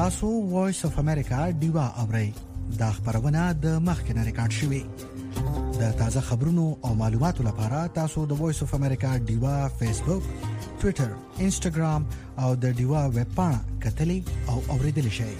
تاسو وایس اف امریکا ډیوا اورئ دا خبرونه د مخکنه ریکارډ شوی د تازه خبرونو او معلوماتو لپاره تاسو د وایس اف امریکا ډیوا فیسبوک، ټوئیټر، انسټاګرام او د ډیوا ویب پاڼه کتلی او اوریدل شئ.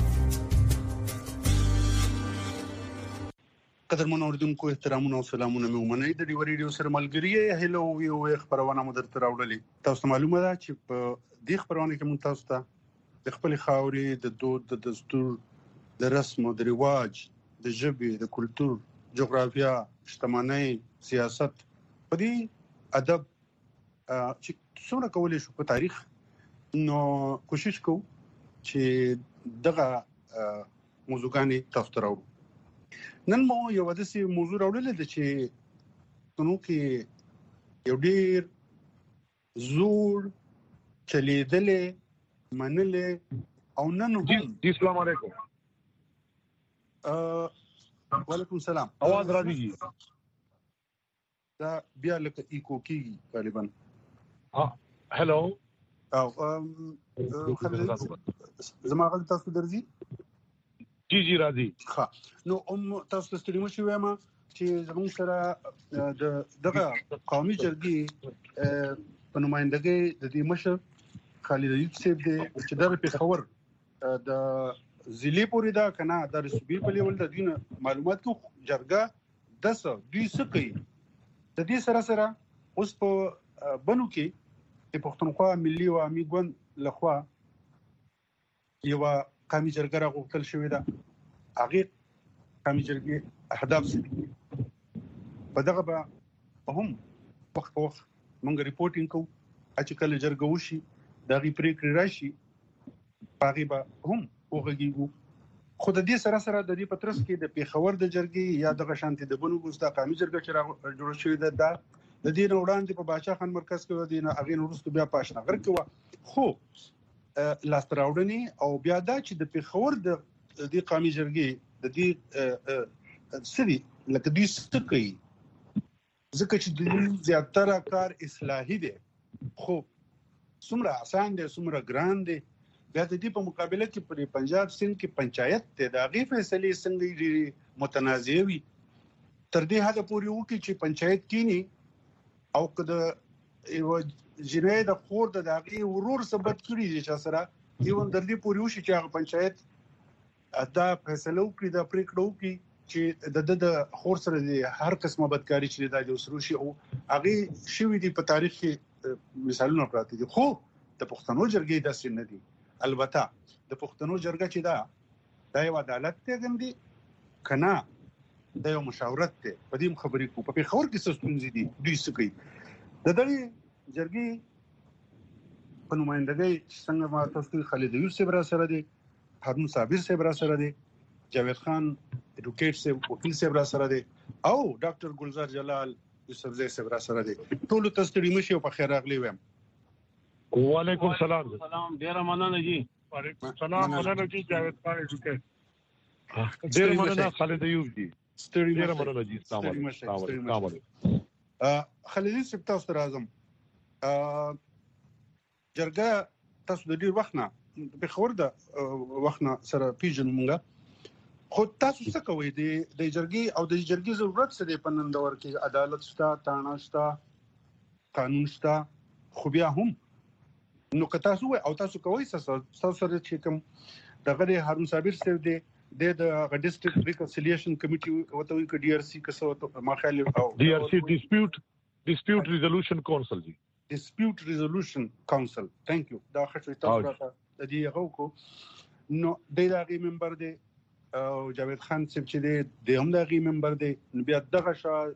قدرمن اوریدونکو احترامونه او سلامونه مې ومنئ. د ډیوا ریډیو سره ملګری هلو ویو خبرونه مو درته راوړلې. تاسو معلومه ده چې په دې خبرونه کې مونږ تاسو ته د خپل خاورې د دود، د دستور، د رسم او د رواج، د ژبې، د کلتور، جغرافیا، شتمنۍ، سیاست په دې ادب چې څومره کولای شو په تاریخ نو کوشش کوو چې دغه موضوعګانې تاسو ته راوړو. نن مو یو داسې موضوع راوړل دي چې نو کې یو ډیر زوړ چلیدلې منلې او نن هم السلام علیکم. وعلیکم السلام. आवाज راځي دا بیا لکه ایکو کیږي غالبا. هلو او زما غلط تاسو درځي؟ جی راځي. ها نو تاسو ته ستړي مشي وایم چې زموږ سره دغه قومي جرګې په نمائندګۍ د دې مشر خالد ایوب صاحب دی چې د پیښور د ضلع پورې دا کنه د رسوبي په لیول د دین معلومات کو جرګه د دوی سکي د دې سره اوس په بنو کې د پښتونخوا ملي او عامي ګوند لخوا یو قومي جرګه راغوښتل شوې ده. هغه قومي جرګې اهداف څه دي؟ په دغه به هم وخت په وخت موږ ریپورټینګ کوو چې کله جرګه وشي دغه پریکړې راشي هغه به هم وګورو. خو د دې سره د دې پترس کې د پیښور د جرګې یا د غشانتي د بنو ګوستا قومي جرګه چې جوړ شوې ده د دې وړاندې په باچا خان مرکز کې د دې هغه وروسته بیا پاشنغر کې خو لاستراوډنی او بیا دا چې د پیښور د دې قومي جرګې د دې سړي لکه دوی ستکي ځکه چې د زیاتره کار اصلاحي دي خو څومره آسان دي څومره ګران دي. بیا د دې په مقابله کې په پنجاب سند کې پنچایت ته د هغې فیصلې څنګه متنازع وي تر دې حد پورې وکړي چې پنچایت کینی او کله یو جنې د خور د هغې ورور ثبت کړي چې سره یو در دې پورې وشي چې هغه پنچایت دا فیصله وکړي دا پریکړه وکړي چې د خور سره د هر قسمه بدکاری چې د جوړ شي او هغه شوی دی په تاریخ کې مثالونه پراته دي. خو د پښتنو جرګې داسې نه دي. البته د پښتنو جرګه چې دا یو عدالت ته غندي کنه د یو مشاورت ته په دې خبرې کو په خبر کې څه ستونزې دي دوی څه کوي. د دغه جرګې په نمائندګۍ څنګه ما تاسو خالد ایوب صاحب را سره دي، هارون صابر صاحب را سره دي، جاوید خان ایډوکیټ صاحب وکیل صاحب را سره دي او ډاکټر ګلزار جلال یوسفزئی صاحب را سره دي. ټول تاسو ته مشي او په خیر راغلی وایم. وعلیکم السلام. ډیر مننه جی. وعلیکم السلام. مننه جی جاوید خان ایډوکیټ. ډیر مننه خالد ایوب جی. ډیر مننه جی. السلام علیکم. خالد صاحب تاسو راځم. جرګه تاسو د ډیر وخت نه په خور د وخت نه سره پیژنمږه خو تاسو څه کوئ د جرګې او د جرګې ضرورت څه دی په نن دور کې؟ عدالت شته، تاڼه شته، قانون شته، خو بیا هم نو که تاسو او تاسو کوئ تاسو سره چې کوم دغه هارون صابر صاحب دی د ډیسټریکټ ریکونسیلیشن کمیټي وته وي ک ډي ار سی کسو ما خیال او ډي ار سی ډیسپیوټ ریزولوشن کونسل جی ډیسپیوټ ریزولوشن کونسل. ثانک یو. دا خښوي تاسو راته د دې هغه کو نو د هغه ممبر دی او جاوید خان صاحب چې دی د هم د هغه ممبر دی. بیا دغه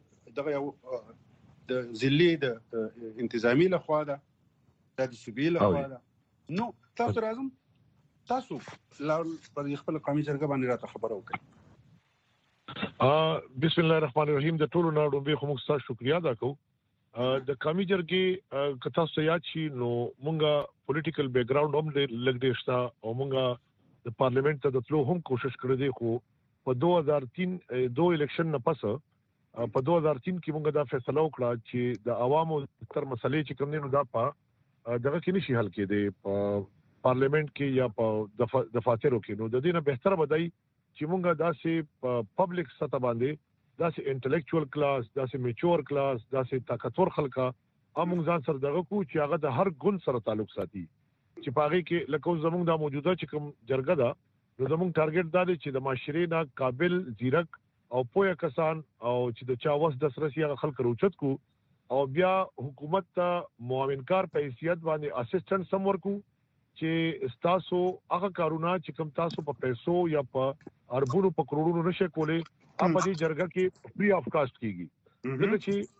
د ضلع د انتظامی لخوا ده د صوبې لخوا ده. نو تاسو راځم تاسو پر خپل قومي جرګه باندې راته خبرو وکړئ. بسم الله الرحمن الرحیم. د ټولو نه ډوبې خو موږ تاسو شکریا ادا کوو. د قومي جرګې کتا سيات شي نو مونږه پولیټیکل بیک گراوند هم لګ دې شتا او مونږه د پارلیمنت ته د تلو هم کوشش کړې دي. خو په 2003 الیکشن نه پس په 2003 کې مونږه دا فیصله وکړه چې د عوامو تر مسلې چې کوم نه دا په دغه کې نشي حل کېدی. په پارلیمنت کې یا په دفاترو کې. نو د دې نه بهتره بدای چې مونږه داسې پبلک سطح باندې داسې انټلیکچوال کلاس، داسې میچور کلاس، داسې طاقتور خلکا موږ ځان سره دغه کو چې هغه د هر ګوند سره تعلق ساتي چې پاره کې لکه زموږ د موجوده چې کوم جرګه ده نو زموږ ټارګټ دا دی چې د معاشري نه قابل زیرک او پوهه کسان او چې د چا وس د سرسي هغه خلک روچت کو او بیا حکومت ته معاونکار په حیثیت باندې اسسټنټ سم ورکو چې تاسو هغه کارونه چې کوم تاسو په پیسو یا په اربونو په کروڑونو نشه کولې په دې جرګه کې فری اف کاست کیږي. ځکه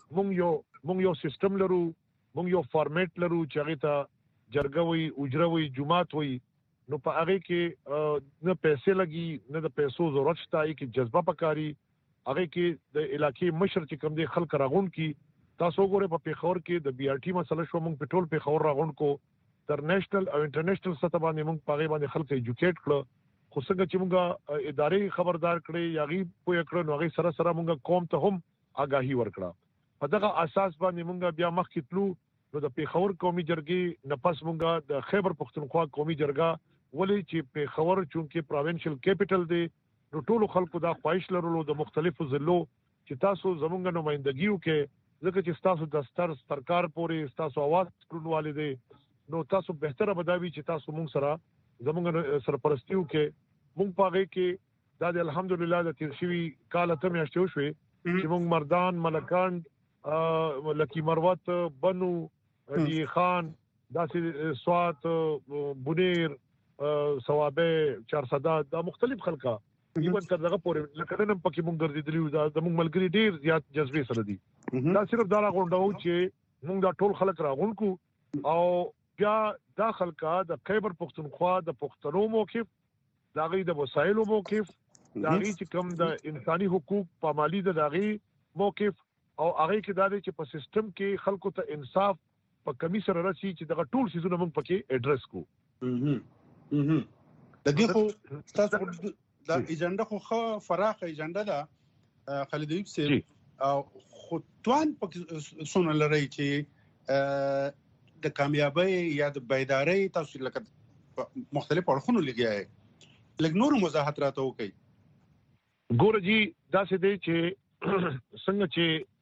چې مونږ یو سیستم لرو، مونږ یو فارمیټ لرو چې هغه ته جرګه وي، اجره وي، جمعات وي. نو په هغه کې نه پیسې لګي، نه د پیسو ضرورت شته، کې جذبه پکاري. هغه کې د علاقې مشر چې کوم دي خلک راغون کی تاسو ګوره په پیښور کې د بي ار ټي مسله شو، مونږ پټرول پیښور راغون کو تر نېشنل او انټرنیشنل سطح باندې مونږ پاغي باندې خلک ایجوکیټ کړو. خو څنګه چې مونږه ادارې خبردار کړې یا غي پوهه کړو نو هغه سره سره مونږه قوم ته هم آگاهي ورکړه. په دغه اساس باندې مونږه بیا مخکې تلو. نو د پیښور قومي جرګې نه پس مونږه د خیبر پختونخوا قومي جرګه ولې چې پیښور چونکه پروینشل کیپټل دی نو ټولو خلکو دا خواهش لرلو د مختلفو ضلعو چې تاسو زمونږ نمائندګیو کې ځکه چې تاسو د سرکار پورې تاسو आवाज کړنوالې دي نو تاسو بهتره بداوي چې تاسو مونږ سره زمونږ سرپرستیو کې مونږ پاغه کې دا الحمدلله د تیر شوی کال ته میاشتو شوي چې مونږ مردان، ملکان، لکی مروت، بنو، دی خان، داسې سوات، بونیر، ثوابه، چارسداد دا مختلف خلکا ایون تر دغه پورې لکه نن پکې مونږ ګرځېدلی دا زموږ ملګری ډیر زیات جذبې سره دي. دا صرف دا غونډاو چې مونږ دا ټول خلک راغون کو او بیا دا خلکا د خیبر پختونخوا د پښتنو موقف، دا غي د وسایلو موقف، دا غي چې کوم د انساني حقوق پامالي د داغي موقف او هغه کې دا چې په سیستم کې خلکو ته انصاف په کمی سره راسي چې دغه ټول سيزونه مونږ پکې اډرس کو. د دې خو تاسو دا ایجنډا خو فراخه ایجنډا ده خالد ایوب سي او خطوان پکې سونه لري چې د کامیابی یا د بیداری تاسو لکه مختلف اړخونو لګیاي لکه نور وضاحت راته وکي. ګور جی دا څه دی چې څنګه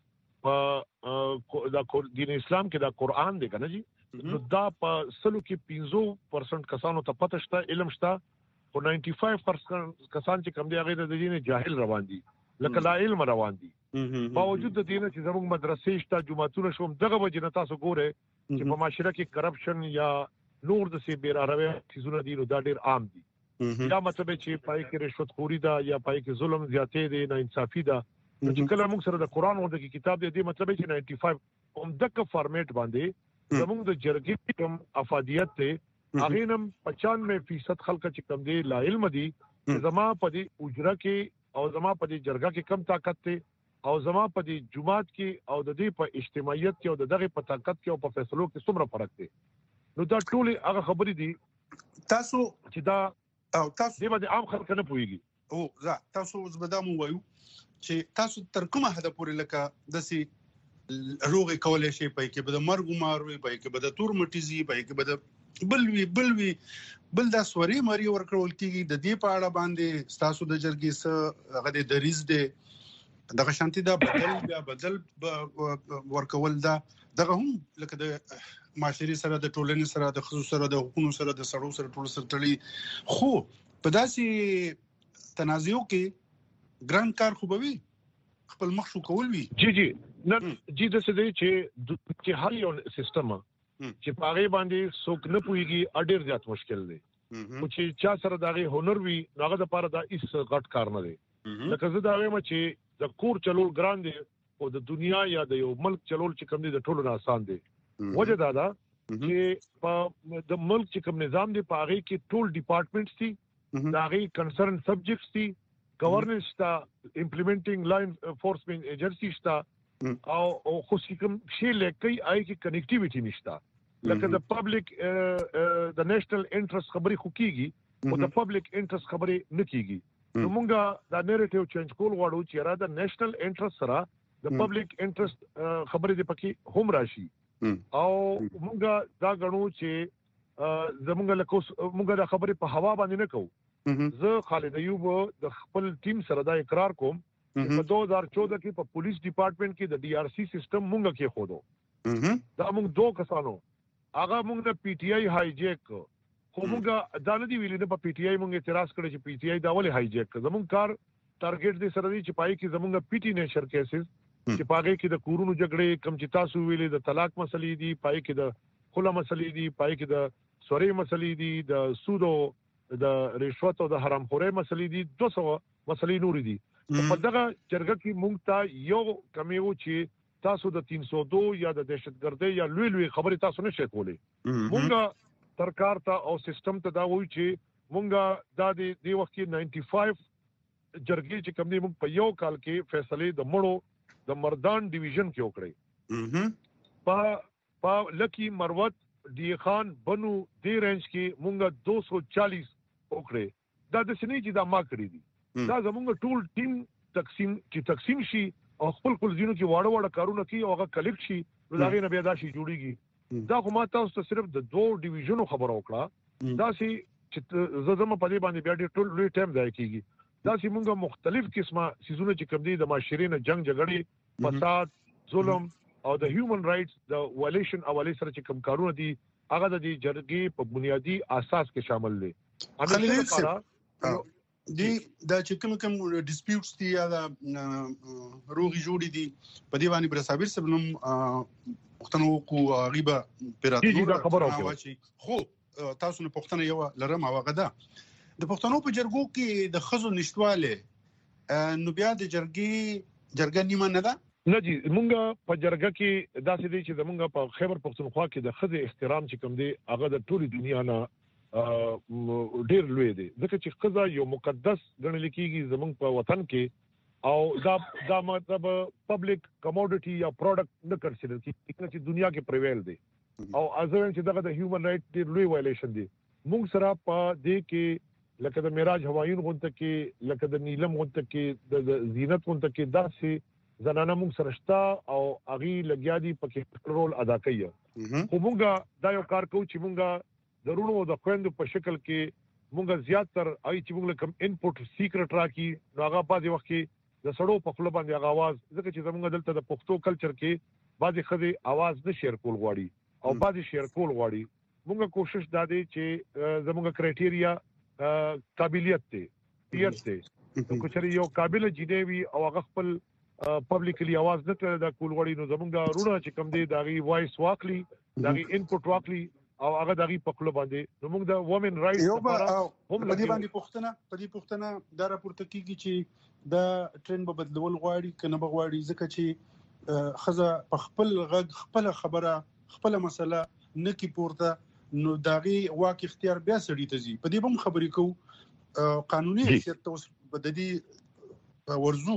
چې دا دین اسلام کې دا قران دی کنه جی نو دا په سلو کې 50% کسانو ته پته شته، علم شته، خو 95% کسان چې کم دی هغه د دین جاهل روان دي لکه لا علم روان دي. باوجود د دې چې زموږ مدرسې شته، جمعتونه شوم دغه وجه تاسو ګوره چې په معاشره کې کرپشن یا نور د سی بیراروي چیزونه دي نو دا ډیر عام دي. دا مطلب چې پای کې رشوت خوري دا یا پای کې ظلم زیاتې دي، ناانصافي ده. چې کله موږ سره د قران او د کتاب دې مطلب چې 95 هم دغه فارمیټ باندې زموږ د جرګې کوم افادیت ته هغه نم 95% خلک چې کم دي لا علم دي، زما په دې اجره کې او زما په دې جرګه کې کم طاقت ته او زما په دې جماعت کې او د دې په اجتماعیت کې او د دغه په طاقت کې او په فیصلو کې څومره فرق دی. نو دا ټول هغه خبرې دي تاسو چې دا او تاسو دې باندې عام خلک نه پوهیږي. او زه تاسو زبدام وایو چې تاسو تر کومه حد پورې لکه دسي روغي کولای شي په کې بده مرګ ماروي، په کې بده تور مټيزي، په کې بده بل دا سوري مری ورکول کیږي. د دې په اړه باندې تاسو د جرګې سره هغه د دریز دي دغه شانتي دا بدل ورکول دا دغه هم لکه د معاشري سره د ټولنې سره د خصوص سره د حکومت سره د سړو سره ټول سره تړي. خو په داسې تنازعو کې ګران کار خو به وي خپل مخ شو کول وي. جی نن جی د څه دی چې هر یو سیستم چې پاغه باندې څوک نه پويږي اډیر زیات مشکل دی. او چې چا سره دغه هنر وي هغه د پاره دا هیڅ غټ کار نه دی. لکه زه دا وایم چې د کور چلول ګران دی او د دنیا یا د یو ملک چلول چې کوم دی د ټولو نه آسان دی. وجه دا ده چې په د ملک چې کوم نظام دی پاغه کې ټول ډپارټمنټس دي، داغه کنسرن سبجیکټس دي، گورننس تا امپلیمنټینګ لاین انفورسمنت ایجنسی شتا او خو کوم شی لکه آی کی کنیکټیویټی نشتا. لکه د پبلک د نېشنل انټرست خبري خو کیږي او د پبلک انټرست خبري نه کیږي. نو مونږه دا نریټیو چینج کول غواړو چې را د نېشنل انټرست سره د پبلک انټرست خبري د پکې هم راشي او مونږه دا غنو چې زمونږ له موږ د خبرې په هوا باندې نه کوو. زه خالد ایوب د خپل ټیم سره دا اقرار کوم چې په 2014 کې په پولیس ډپارټمنټ کې د DRC سیستم مونږ کې خودو. دا مونږ دوه کسانو هغه مونږ د PTI هایجیک خو مونږ دا نه دی ویلي د PTI مونږ اعتراض کړی چې PTI دا ولې هایجیک زمونږ کار ټارګټ دې سره دی چې پای کې زمونږ PT نیچر کیسز چې پاګه کې د کورونو جګړې کم چې تاسو ویلي د طلاق مسلې دي پای کې د خلا مسلې دي پای کې د سوري مسلې دي د سودو د رشوت او د حرامخوري مسلې دي 200 مسلې نور دي. په دغه جرګه کې مونږ ته یو کمیو چې تاسو د 302 یا د دهشتګردۍ یا لوی خبرې تاسو نشئ کولای. مونږ سرکار ته او سیستم ته دا وایي چې مونږ دا د وخت کې 95 جرګې چې کوم دي مونږ په یو کال کې فیصله د مړو د مردان ډیویژن کې وکړي. په لکی مروت ډی خان بنو دی رینج کې مونږ 240 وکړي. دا د سنې چې دا ما کړی دي. دا زموږ ټول ټیم تقسیم شي او خپل ځینو کې واړه کارونه کوي او هغه کلیکټ شي نو دا غي نه بیا دا شي جوړیږي. دا خو ما تاسو ته صرف د 2 ډیویژنو خبر وکړه. دا سي چې زما په دې باندې بیا ټول لوی ټایم ځای کیږي. دا سي موږ مختلف قسمه سيزونه چې کوم دي د معاشري نه جنگ جګړې فساد ظلم او د هیومن رائټس د وایلیشن حواله سره چې کوم کارونه دي هغه د جرګې په بنیادی اساس کې شامل دي. دی دا چې کوم ډیسپیوټس دي یا د روغي جوړې دي په دې باندې بر صابر سبنم پښتنو کو غیبه پیراتور خو تاسو نه پښتنه یو لرم هغه ده د پښتنو په جرګو کې د خزو نشټواله نو بیا د جرګه نیمه نه ده. نه جی مونږ په جرګه کې داسې دي چې زمونږ په خیبر پښتونخوا کې د خزې احترام چې کوم دی هغه د ټولي دنیا نه ډیر لوی دی ځکه چې خزه یو مقدس ګڼل کیږي زمونږ په وطن کې او دا مطلب پبلک کموډټي یا پروډکټ نه کنسیډر کیږي چې دنیا کې پریویل دی او ازوین چې دغه د هیومن رائټ ډیر لوی وایلیشن دی. مونږ سره په دې کې لکه د معراج هوایون غونډه کې لکه د نیلم غونډه کې د زینت غونډه کې داسې زنانه مونږ سره شته او اغي لګیا دي پکې رول ادا کوي. خو مونږ دا یو کار کوو چې مونږ ضرورو د خويندو په شکل کې مونږ زیات تر آی چې مونږ کوم انپوټ سیکرټ راکې نو هغه په وخت کې د سړو په خپل باندې هغه आवाज ځکه چې زمونږ دلته د پښتو کلچر کې بعضی خدي आवाज نه شیر کول غواړي او بعضی شیر کول غواړي. مونږ کوشش دا دی چې زمونږ کرایټیریا قابلیت ته پیت ته نو کچري یو قابل جدي وي او هغه خپل پبلکلی आवाज نه کړي دا کول غواړي نو زمونږ رونه چې کوم دی داغي وایس واکلی داغي انپوټ واکلی او هغه دغه په خپل باندې نو موږ د وومن رائټس لپاره هم په دې باندې پښتنه دا راپورته کیږي چې دا ټرند به بدلول غواړي کنه به غواړي ځکه چې خزه په خپل غږ خپل خبره خپل مسله نکی پورته نو داغي واک اختیار بیا سړی ته زی په دې بم خبرې کو قانوني حیثیت ته بددي ورزو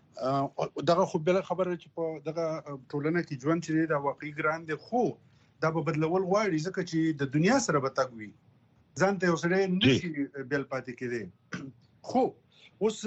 دغه خو بل خبره چې په دغه ټولنه کې ژوند چې دا واقعي ګران دي خو دا به بدلول غواړي ځکه چې د دنیا سره به تګوي ځان ته اوسره نشي بل پاتې کېدی. خو اوس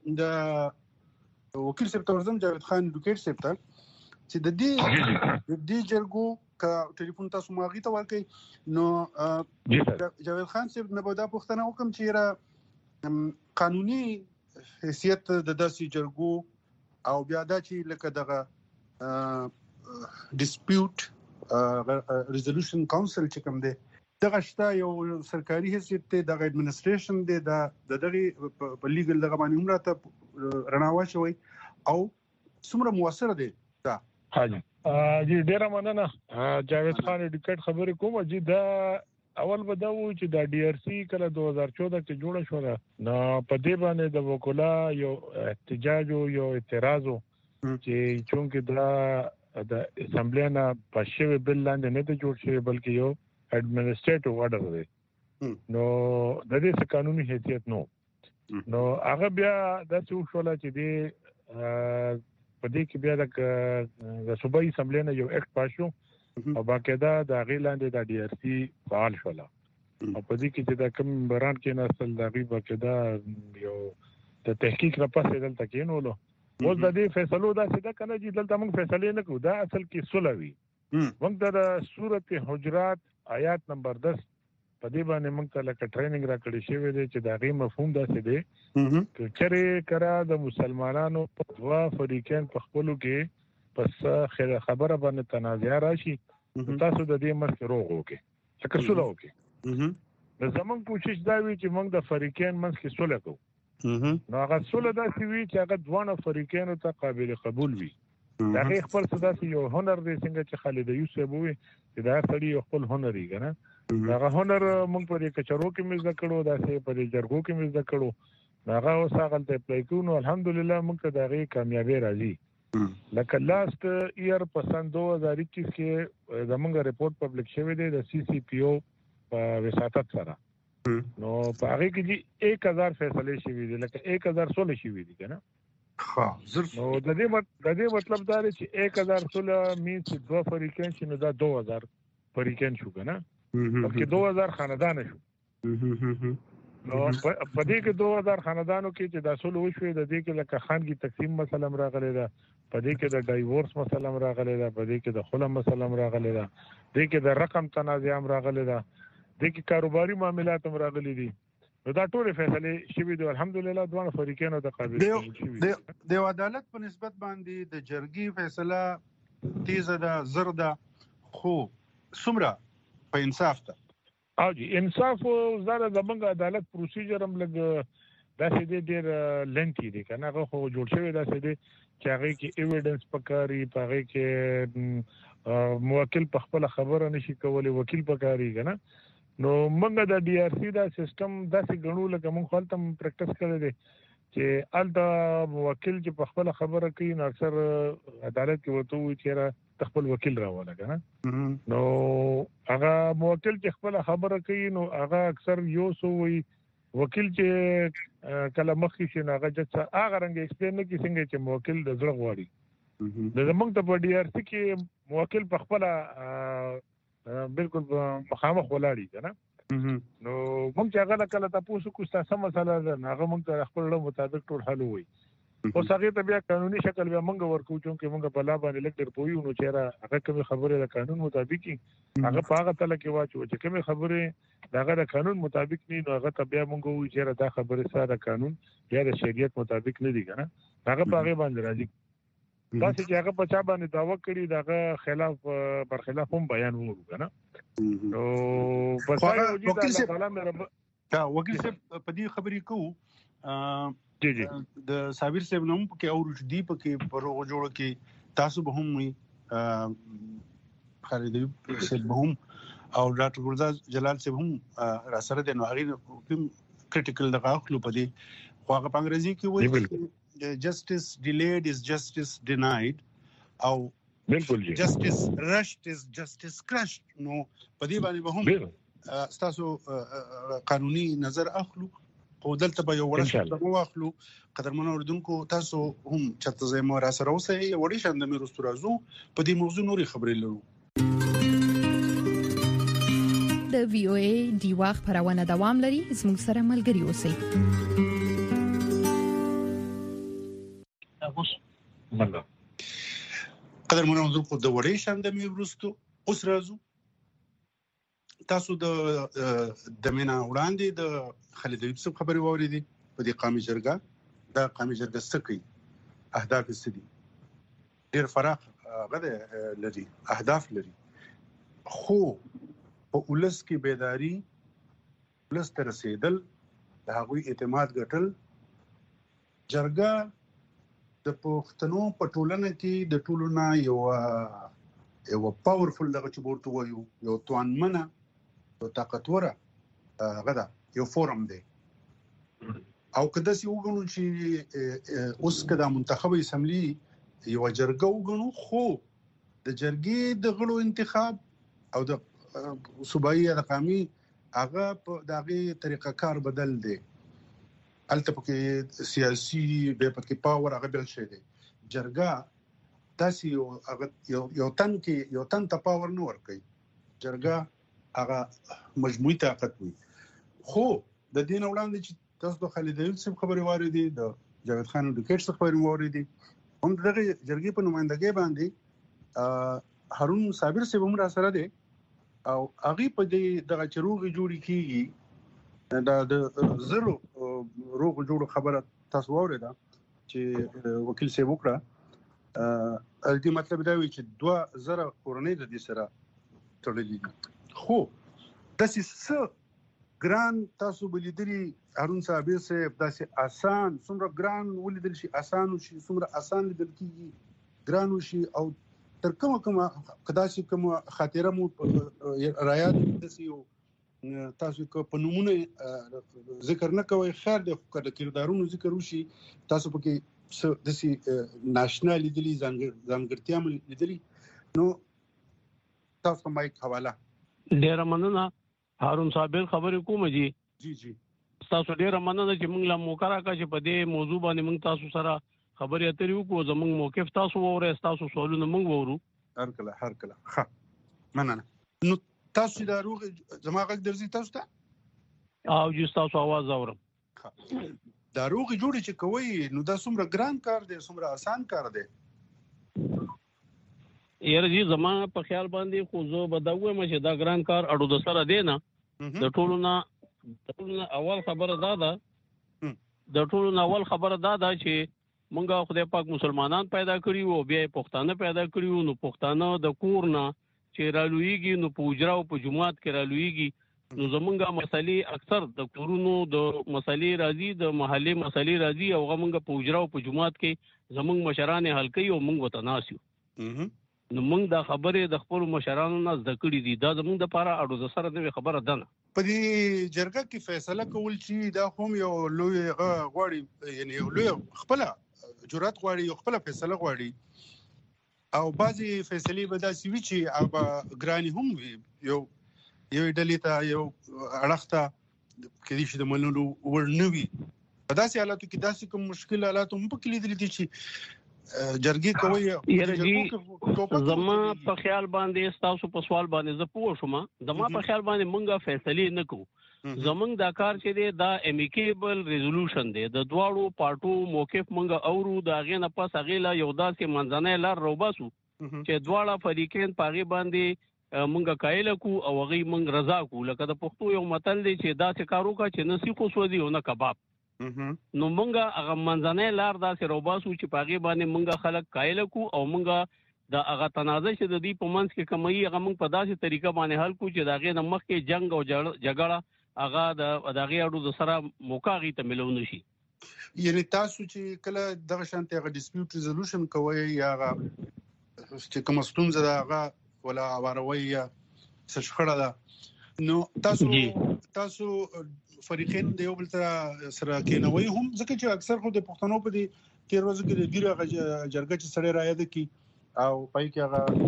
د وکیل صاحب تورزم جاوید خان ډوکیټ صاحب ته چې د دې جرګو کا ټلیفون تاسو ماغي ته ورکړي نو جاوید خان صاحب نه به دا پوښتنه وکم چې را قانوني حیثیت د داسې جرګو او بیا دا چې لکه دغه ډیسپیوټ ریزولوشن کونسل چې کوم دی دغه شته یو سرکاري حیثیت ته د اډمنستریشن دی دغه په لیګل دغه باندې عمره رڼاوه شوی او څومره موثر دی دا. حاجی جی ډیره مننه جاوید خان ډیکټ خبرې کوم چې دا اول به دا و چې دا DRC کله 2014 کې جوړه شو نو په دې باندې د وکلا یو احتجاج او یو اعتراض چې چونکه دا د اسمبلی نه پښوی بل لاندې نه د جوړ شوی بلکې یو اډمنستریټیو آرډر دی نو د دې قانوني حیثیت نو هغه بیا د څو شولا چې دی په دې کې بیا د صوبایي اسمبلی نه یو اکټ پاشو او باقاعده د غیلاندې د DRC فعال شولا او په دې کې چې د کوم بران کې نسل د غي باقاعده یو د تحقیق لپاره دلته کېنولو اوس د دې فیصلو دا څه ده کنه چې دلته موږ فیصله نه کوو دا اصل کې سولوي موږ د سورته حجرات آیات نمبر 10 په دې باندې موږ ته لکه ټریننګ راکړی شوی دی چې دا غي مفهوم داسې دی چې چېرې کرا د مسلمانانو په دوا فریقین په خپلو کې پس خبره باندې تنازع راشي تاسو د دې مسله روغ وکي څنګه سوله وکي د زمون کوشش دا وی چې موږ د فریقین منځ کې سوله کوو نو هغه سوله داسې وی چې هغه دوه فریقینو ته قابل قبول وي دا خپل صداسي یو هنر دی څنګه چې خالد یوسف وي چې دا سړی یو خپل هنر یې کنه هغه هنر موږ په دې کچرو کې مزه کړو داسې په دې جرګو کې مزه کړو هغه اوس هغه ته اپلای کوو الحمدلله موږ ته دا غي کامیابی راځي لکه لاست ایئر په سن 2021 کې زمونږ ریپورت پبلش شوی دی د سی سی پی او په وساتت سره نو په هغه کې چې 1000 فیصله شوی دي لکه 1016 شوی دي کنه ها ظرف نو د دې مطلب دا دی چې 1016 مینس دوه فریقین چې نو دا 2000 فریقین شو کنه بلکې 2000 خاندان شو نو په دې کې 2000 خاندانو کې چې دا سول وشوي د دې کې لکه خانګي تقسیم مسله راغلی دا په دې کې د ډایورس مسله راغلی دا په دې کې د خلم مسله راغلی دا دې کې د رقم تنازع راغلی دا دې کې کاروباري معاملات راغلي دي دا ټول فیصله شوی دی الحمدلله دوه فریقینو ته قابل شوی د عدالت په نسبت باندې د جرګي فیصله تیزه ده زرده خو سمره په انصاف ته او جی انصاف زړه زمونږ عدالت پروسیجر هم لګ داسې دی ډیر لنټي دی کنه هغه خو جوړ شوی داسې دی چې هغه کې ایویډنس پکاري هغه کې موکل په خپل خبره نشي کولای وکیل پکاري کنه نو موږ د ډي ار سی دا سیستم داسې غنو لکه موږ خپل تم پریکټیس کړی دی چې الدا موکل چې په خپل خبره کوي نو اکثر عدالت کې وته وي چې خپل وکیل راواله کنه نو هغه موکل چې خپل خبره کوي نو هغه اکثر یو سو وي وکیل چې کله مخکې شي هغه چې هغه رنګ ایکسپلین نه کوي څنګه چې موکل د زړه غواړي د زمونږ ته په ډي ار سی کې موکل په خپل بالکل مخامخ ولاړی کنه نو موږ چې هغه کله تاسو کو ستاسو مسله ده هغه موږ ته خپل له مطابق ټول حل وي او هغه ته بیا قانوني شکل بیا موږ ورکو چې موږ په لا باندې لیکټر پوي نو چې هغه کوم خبره د قانون مطابق هغه په هغه تل کې واچو چې کوم خبره دغه د قانون مطابق نه نو هغه ته بیا موږ وی چې دا خبره ساده قانون یا د شریعت مطابق نه دي کنه هغه په هغه باندې راځي دا چې هغه په چا باندې داوا کړی دغه خلاف برخلاف هم بیان وورو کنه نو په ځای وکیل صاحب په دې خبرې کوو جی د صابر صاحب نوم کې او رشدي پکې پروغه جوړ کې تاسو به هم وي خالد صاحب هم او ډاکټر ګلزار جلال صاحب هم را سره د نوغې کوم کریټیکل دغه خپل په دې خو هغه په انګریزي کې وایي justice delayed is justice denied او بالکل جی justice rushed is justice crushed نو په دې باندې به هم تاسو قانوني نظر اخلو او دلته به یو ورشه مو واخلو قدرمن اوردونکو تاسو هم چته زمو را سره اوسئ وړي شاند مې رستو راځو په دې موضوع نوري خبرې لرو د وی او ای دی واخ پرونه دوام لري زموږ سره ملګري اوسئ قدرمن اوردونکو د وړي شاند مې رستو اوس راځو تاسو د مینا وړاندې د خالد یوسف خبري واوریدي په دې قومي جرګه دا قومي جرګه سکی اهداف ستدي ډیر فراخ غده لري اهداف لري خو په ولس کې بیداری ولس ته رسیدل د هغوی اعتماد ګټل جرګه د پښتنو په ټولنه کې د ټولو نه یو پاورفل دغه چې ورته وایو یو توانمنه یو طاقتوره غدا یو فورم دی او کله چې وګورو چې اوس کدا منتخبه اسمبلی یو جرګه وګورو خو د جرګې د غړو انتخاب او د صوبایي د قومي هغه په دغه طریقه کار بدل دی الته پکې سیاسي به پکې پاور هغه بل شي دی جرګه تاسو یو تن ته پاور نه ور کوي جرګه هغه مجموعي طاقت وي خو د دین وړاندې چې تاسو د خالد یوسف خبري واردي د جاوید خان ډیکټ څخه خبري واردي هم دغه جرګې په نمائندګۍ باندې هارون صابر صاحب هم را سره دي او هغه په دې دغه چروغي جوړی کیږي دا د زرو روغ جوړ خبره تاسو وره چې وکیل صاحب وکړه دې مطلب دا وی چې 2000 کورنۍ د دې سره تړلې خو د څه ګران تاسو بلیدري هارون صاحب صاحب داسې آسان څومره ګران ولیدل شي آسان شي څومره آسان لیدل کیږي ګران شي او تر کومه کداسي کوم خاطره مو رایات دسیو تاسو کو په نمونه ذکر نه کوي خیر د کردارونو ذکر وشي تاسو پکې دسي ناشنال لیدلی ځانګړتیا مو لیدلی نو تاسو مایک حواله ډیر مننه هارون صاحب خبرې کوم جی تاسو ډیر مننه چې موږ لا موقع راکړه چې په دې موضوع باندې موږ تاسو سره خبرې اترې وکړو زموږ موقف تاسو وره تاسو سوالونه موږ وورو هر کله ښه مننه نو تاسو دا روغ زما غږ درځي تاسو ته او جی تاسو आवाज اورم دا روغ جوړی چې کوي نو دا څومره ګران کار دی څومره آسان کار دی یاره جی زما په خیال باندې خو زه به دا وایم چې دا ګران کار اډو د سره دی نه د ټولو نه اول خبره دا ده چې مونږه خدای پاک مسلمانان پیدا کړی وو بیا پښتانه پیدا کړی وو نو پښتانه د کور نه چې رالویږي نو په اجرا او په جماعت کې رالویږي نو زمونږه مسلې اکثر د کورونو د مسلې راځي د محلي مسلې راځي او غمونږه په اجرا او په جماعت کې زمونږ مشران حل کوي او مونږ وتناسیو نو موږ دا خبرې د خپل مشرانو نه زده کړې دي دا زموږ د پاره اډو د سره د خبره ده نه په دې جرګه کې فیصله کول چې دا هم یو لوی غواړي یعنی یو لوی خپل جرأت غواړي یو خپل فیصله غواړي او بعضی فیصلې به داسې وي چې هغه ګرانی هم وي یو ډلې ته یو اړخته کې دې د منلو ور نه وي په داسې حالاتو کې داسې کوم مشکل حالات هم پکې لیدل دي چې جرګي کوي زما په خیال باندې تاسو په سوال باندې زه پوه شوم زما په خیال باندې مونږه فیصله نه کوو زمونږ دا کار چې دی دا امیکیبل ریزولوشن دی د دواړو پارټو موقف مونږه اورو دا غې نه پس غیلا یو داسې منځنۍ لار روباسو چې دواړه فریقین پاغي باندې مونږه قایل کو او غي مونږ رضا کو لکه د پښتو یو متل دی چې دا څه کارو کا چې نسی خو سودی او نه کباب نو مونږه هغه منځنۍ لار داسې روباسو چې پاغي باندې مونږه خلک قایل کو او مونږه دا هغه تنازع چې د دې په منځ کې کمی هغه مونږ په داسې طریقه باندې حل کو چې دا غي نه مخکې جنگ او جګړه هغه د غي اډو د سره موقع غي ته ملو نشي یعنی تاسو چې کله دغه شانتي هغه ډیسپیوټ ریزولوشن کوي یا هغه چې کوم ستونزه ده هغه ولا واروي یا څه ده نو تاسو فریقین د یو بل سره کېنوي هم ځکه چې اکثر خو د پښتنو په دې تیر ورځو کې د ګیره جرګه چې سره رايده کی او پای کې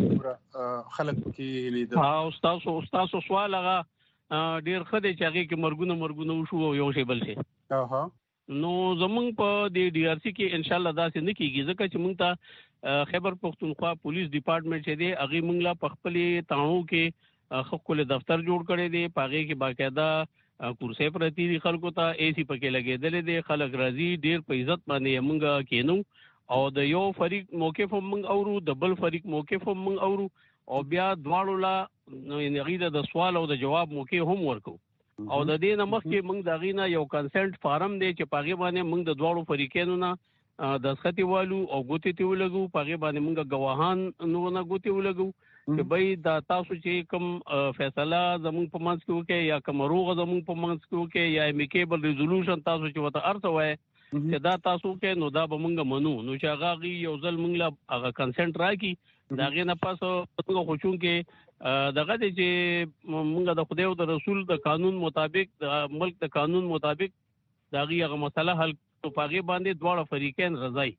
هغه خلک کې لید او تاسو سوال هغه ډیر خدای چې هغه کې مرګونه وشو یو شی بل شي نو زمونږ په د ډي ار سي کې ان شاء الله دا څه نه کیږي ځکه چې مونږ ته خیبر پختونخوا پولیس ډپارټمنټ چې دی هغه مونږ لا په خپل تاڼو کې خپل دفتر جوړ کړی دی پاغه کې باقاعده کورسې پرتی دي خلکو ته اي سي پکې لګېدل دي خلک راضي ډیر په عزت باندې مونږ کینو او د یو فریق موقف هم مونږ اورو د بل فریق موقف هم مونږ اورو او بیا دواړو لا نغیده د سوال او د جواب موقع هم ورکو او د دې نه مخکې مونږ د غینا یو کنسنت فارم دی چې پاغه باندې مونږ د دواړو فریقینو نه د سختي والو او ګوتې تی ولګو پاغه باندې مونږ غواهان نو نه ګوتې ولګو چې بای دا تاسو چې کوم فیصله زموږ په منځ کې وکړي یا کوم روغ زموږ په منځ کې وکړي یا امیکیبل ریزولوشن تاسو چې وته ارته وای چې دا تاسو کې نو دا به مونږ منو نو چې هغه یو ځل مونږ لا هغه کنسنت راکې دا غي نه پاس موږ خوشون کې دغه چې مونږ د خدای او د رسول د قانون مطابق د ملک د قانون مطابق دا غي هغه مسله حل په پاغي باندې دواړه فریقین رضای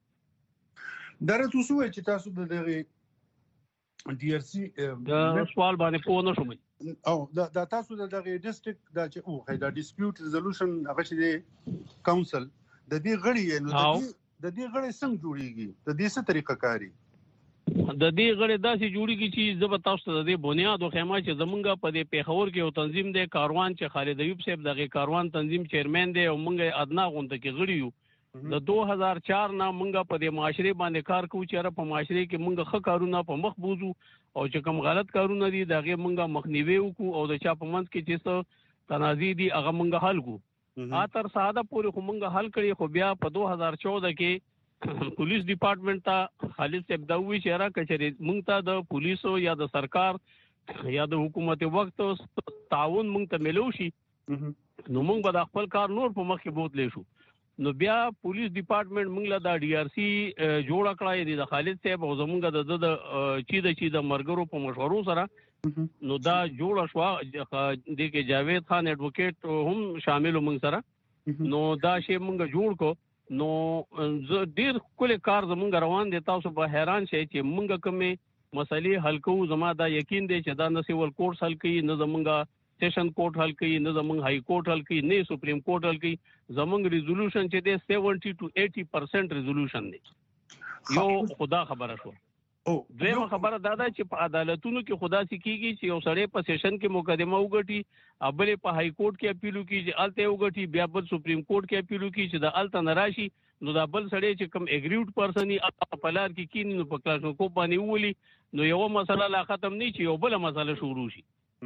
درته وسوي چې تاسو د ډي ار سي دا سوال باندې پوه نه شوم او دا تاسو د ډیسټریکټ دا چې او دا ډیسپیوټ ریزولوشن هغه چې کونسل د دې غړي نو د دې غړي څنګه جوړیږي د دې څه طریقه کاری د دې غړي داسې جوړیږي چې زب تاسو ته د بنیاد او خیمه چې زمونږ په دې پیښور کې یو تنظیم دی کاروان چې خالد ایوب صاحب دغه کاروان تنظیم چیرمن دی او مونږه ادنا غونډه کې غړي یو د 2004 نه مونږه په دې معاشري باندې کار کوو چې را په معاشري کې مونږه ښه کارونه په مخ بوزو او چې کوم غلط کارونه دي دغه مونږه مخنیوي وکړو او د چا په منځ کې چې څه تنازع دي هغه مونږه حل کو تر ساده پورې خو مونږه حل کړی خو بیا په 2014 کې پولیس ډپارټمنټ ته خالد صاحب دا وی چې را کچري مونږ ته د پولیسو یا د سرکار یا د حکومت وخت تعاون مونږ ته ملو شي نو مونږ به د خپل کار نور په مخ کې بوتلې شو نو بیا پولیس ډپارټمنټ مونږ له د ډي آر سی جوړ کړای دی د خالد صاحب او زمونږ د مرګرو په مشورو سره نو دا جوړ شو د کې جاوید خان ایڈوکیټ هم شامل مونږ سره نو دا شی مونږ جوړ کو نو ډیر کله کار زمونږ روان دي تاسو به حیران شئ چې مونږ کومه مسلې حل کوو زما دا یقین دی چې دا نه سیول کورټ حل کوي نه زمونږ سیشن کورټ حل کوي نه زمونږ های کورټ حل کوي نه سپریم کورټ حل کوي زمونږ ریزولوشن چې دی 70 to 80% ریزولوشن دی یو خدا خبره شو دویمه خبره دا ده چې په عدالتونو کې خدا سکیږي چې یو سړی په سیشن کې مقدمه وګټي ابل په های کورټ کې اپیل وکړي چې الته وګټي بیا په سپریم کورټ کې اپیل وکړي چې د الته نراشي نو دا بل سړی چې کوم اګریوډ پرسن یې په لار کې کینی نو په کلاسو کو باندې ولي نو یو مسله لا ختم نه چې یو بل مسله شروع شي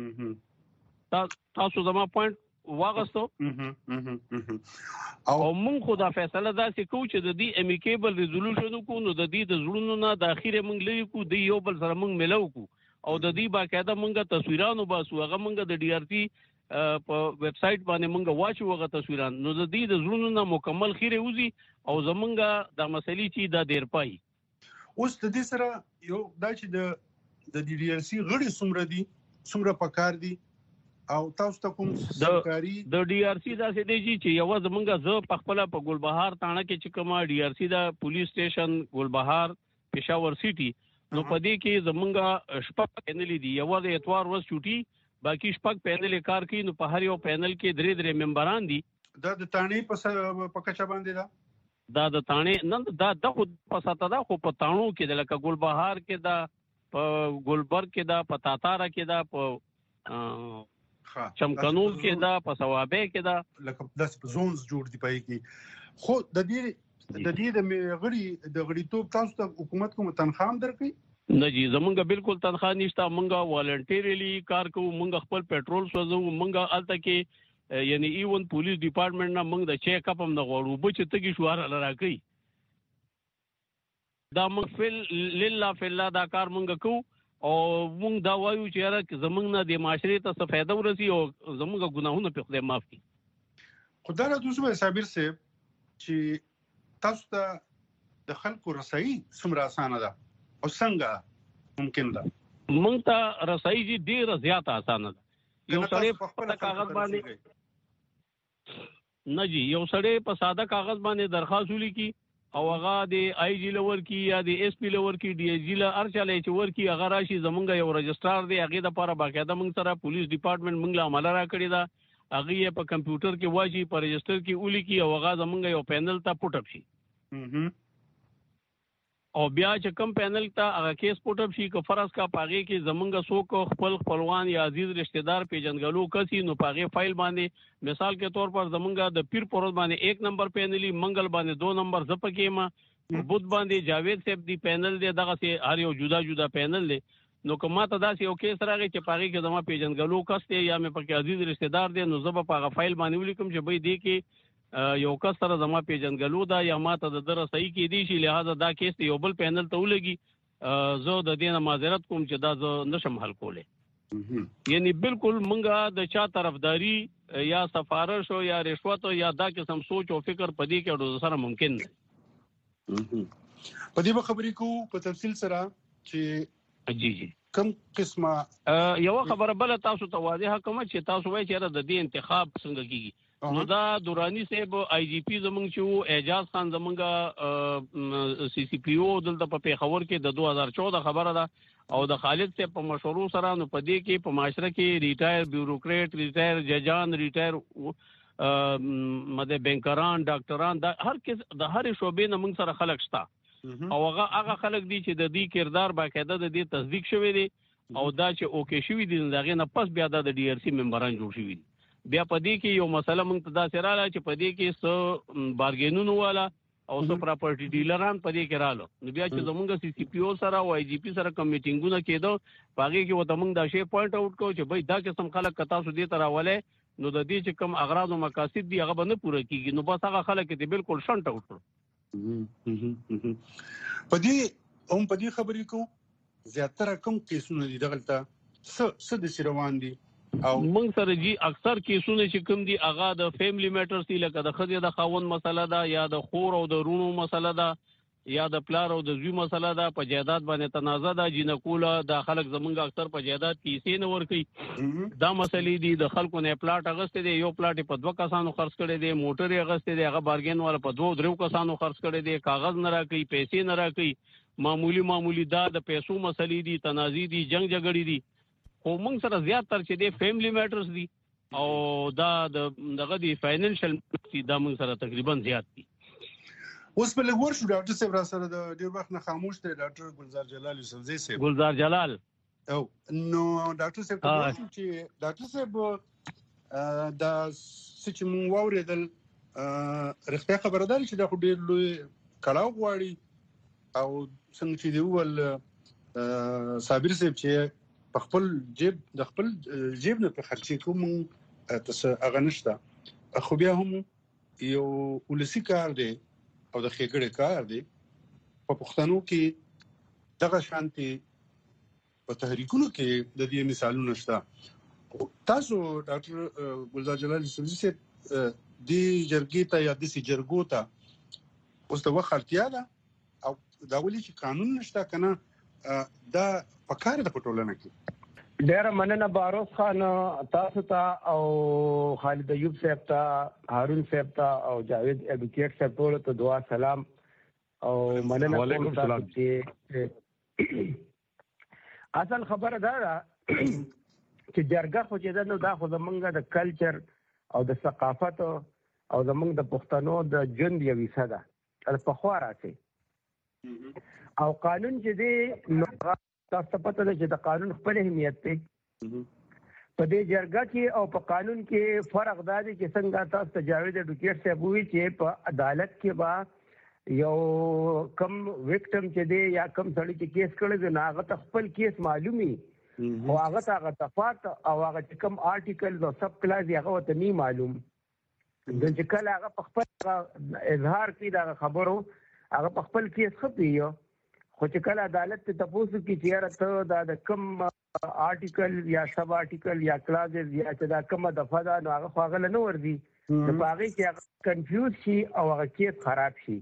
تاسو زما پوینټ واغستو او مونږ خو دا فیصله داسې کوو چې د دې امیکیبل ریزولوشن کو نو د دې د زړونو نه د اخیره مونږ لري کو د یو بل سره مونږ ملو کو او د دې باقاعده مونږه تصویرانو باسو هغه مونږ د ډي آر سی په ویب سټ باندې مونږ واچو هغه تصویران نو د دې د زړونو نه مکمل خیره وزي او زمونږه د مسلې چې دا ډیر پای اوس د دې سره یو دا چې د ډي آر سی غړي څومره پکار دي او تاسو ته کوم سرکاري د ډي آر سی دا څه دی چې یو زمونږه زه په خپل په ګلبهار تانه کې چې کومه ډي آر سی دا پولیس سټیشن ګلبهار پېښور سیټي نو په دې کې زمونږه شپږ پینل دي یو د اتوار ورځ چوټي باقي شپږ پینل کار کوي نو په هر یو پینل کې درې ممبران دي دا د تانې په کچا باندې دا د تانې نن دا د خود په ساته دا خو په تانو کې د لکه ګلبهار کې دا په ګلبرګ کې دا په تاتاره کې دا په چمکنول کې دا په ثوابه کې دا لکه داسې زونز جوړ دي پای کې خو د دې د غړیتوب تاسو ته حکومت کوم تنخواه درکې نه جی زمونږ بالکل تنخواه نشته مونږه والنټیرلی کار کوو مونږ خپل پېټرول سوځو مونږه الته کې یعنی ایون پولیس ډپارټمنټ نه مونږ د چیک اپ هم نه غواړو به چې تګي شوار لراکې دا مونږ فل لله فل دا کار مونږ کوو او مونږ دا وایو چې را زمونږ نه د معاشري ته څه فائدہ ورسي او زمونږ ګناهونه په خدای معاف کړي خدای له دوسه صابر صاحب چې تاسو ته د خلکو رسایي څومره اسانه ده او څنګه ممکن ده مونږ ته رسایي ډیره زیاته اسانه ده یو سړی په خپل کاغذ باندې نه جی یو سړی په ساده کاغذ باندې درخواست ولیکي او هغه د آی جی لور کی یا د ایس پی لور کی ډي جی له ارچاله چې ور کی هغه راشي زمونږ یو رجسترار دی هغه د لپاره باقاعده موږ سره پولیس ډپارټمنټ موږ له عمل را کړی دا هغه په کمپیوټر کې واجی په رجستر کې اولی کی او هغه زمونږ یو پینل ته پټ اپ شي او بیا چې کم پینل ته هغه کیس پټ اپ شي که فرض کا پاغه کې زمونږ څوک خپل خپلوان یا عزیز رشتہ دار پیژنګلو کسي نو پاغه فایل باندې مثال کے طور پر زمونږ د پیر پروز باندې 1 نمبر پینلی منګل باندې 2 نمبر زپکې ما بود باندې جاوید صاحب دی پینل دی دغه سي هر یو جدا جدا پینل دی نو کومه ته داسې یو کیس راغی چې پاغه کې زما پیژنګلو کس دی یا مې پکې عزیز رشتہ دار دی نو زب پاغه فایل باندې ولیکم چې به دی کې یو کس سره زما پیژنګلو دا یا ماته د در صحیح کې دی شي لہذا دا کیس یو بل پینل ته ولګي زه د دې نه معذرت کوم چې دا زه نشم حل کوله یعنی بالکل مونږه د چا طرفداري یا سفارش او یا رشوت یا دا قسم سوچ او فکر پدې کې سره ممکن نه پدې به خبرې کو په تفصیل سره چې جی کوم قسمه یو خبره بل تاسو ته واضحه کوم چې تاسو وایي چې د دې انتخاب څنګه کیږي نو دا دورانی صاحب آی جی پی زمونږ چې اعجاز خان زمونږ سی سی پی او دلته په پیښور کې د 2014 خبره ده او د خالد صاحب په مشورو سره نو په دې کې په معاشره کې ریټایر بیوروکریټ ریټایر ججان ریټایر مده بینکران ډاکټران د هر شعبې نه موږ سره خلک شته او هغه خلک دي چې د دې کردار باقاعده د دې تصدیق شوی دی او دا چې اوکې شوی دي دغه نه پس بیا د ډي آر سی ممبران جوړ شوی دي بیا پدې کې یو مسله موږ ته دا سره چې پدې کې څو بارګینونو والا او سو پراپرټي ډیلران په دې کې رالو. نو بیا چې زمونږ سی سی پی او سره او آی جی پی سره کوم میټینګونه کېدو باغې کې وته موږ دا شی پوینټ اوټ کوو چې بھئی دا قسم خلک کتا سو دې تراولې نو د دې چې کوم اغراض او مقاصد دي هغه باندې پوره کیږي. نو بس هغه خلک دې بالکل شنټ اوټ کړو. په دې خبرې کو زیاتره کوم کیسونه دي دغلته څه د روان دي او موږ سره جی اکثر کیسونه چې کوم دي هغه د فیملی میټرز دي، لکه د خځې د خاوند مسله ده یا د خور او د رونو مسله ده یا د پلار او د زوی مسله ده. په جایداد باندې تنازع ده، جنکوله د خلک زمونږ اکثر په جایداد کې حصے نه ورکوي. دا مسلې دي. د خلکو نه پلاټ اغستې دي، یو پلاټ په 2 کسانو خرڅ کړي دي، موټر اغستې دي هغه بارګین والا په 2-3 کسانو خرڅ کړي دي، کاغذ نه راکړي، پیسې نه راکړي. معمولی دا د پیسو مسلې دي، تنازع دي، جنگ جګړې دي. خو موږ سره زیات تر چې د فیملی میټرز دي او دا دغه دی فاینانشل دا موږ سره تقریبا زیات دي. اوس په لګور شو ډاکټر صاحب را سره د ډیر وخت نه خاموش دی ډاکټر ګلزار جلال یوسفزئی صاحب. ګلزار جلال او نو ډاکټر صاحب ته چې ډاکټر صاحب دا چې موږ واوریدل رښتیا خبرداري چې دا خو ډیر لوی کړهو غواړي او څنګه چې دی ول صابر صاحب چې په خپل جیب نه په خرچې کوم تاسو هغه نشته، خو بیا هم یو ولسی کار دی او د خېګړې کار دی. په پښتنو کې دغه شانتي په تحریکونو کې د دې مثالونه شته. تاسو ډاکټر ګلزار جلال یوسفزئی صاحب د جرګې ته یا د سي جرګو ته اوس د وخت اړتیا ده او دا ولې چې قانون نشته کنه دا پکاره د پټولنه کې. ډیره مننه باروس خان تاسو ته او خالد ایوب صاحب ته، هارون صاحب ته او جاوید ایډوکیټ صاحب ټول ته دعا سلام او مننه. وعلیکم السلام. اصل خبره دا چې جرګه خو چې دا خو زمونږ د کلچر او د ثقافت او زمونږ د پښتنو د ژوند یو حصہ ده په خوا راځي. او قانون چې دی نو تاسو پته ده چې د قانون خپل اهمیت دی. په دې جرګه کې او په قانون کې فرق دا دی چې څنګه تاسو ته جاوید ایډوکیټ صاحب وی چې په عدالت کې با یو کم وکټم چې دی یا کم سړی چې کیس کړی دی هغه ته خپل کیس معلومي او هغه ته هغه تفات او هغه کم آرټیکل او سب کلاس هغه ته نه معلوم. د چې کله هغه په خپل اظهار کې دا خبرو هغه په خپل کیس خپيو، خو چې کله عدالت ته تاسو کې چیرې ته دا کم آرټیکل یا سب آرټیکل یا کلازز یا چې دا کومه دفعه ده نو هغه خو هغه نه ورځي، نو هغه کې هغه کنفیوز شي او هغه کیس خراب شي.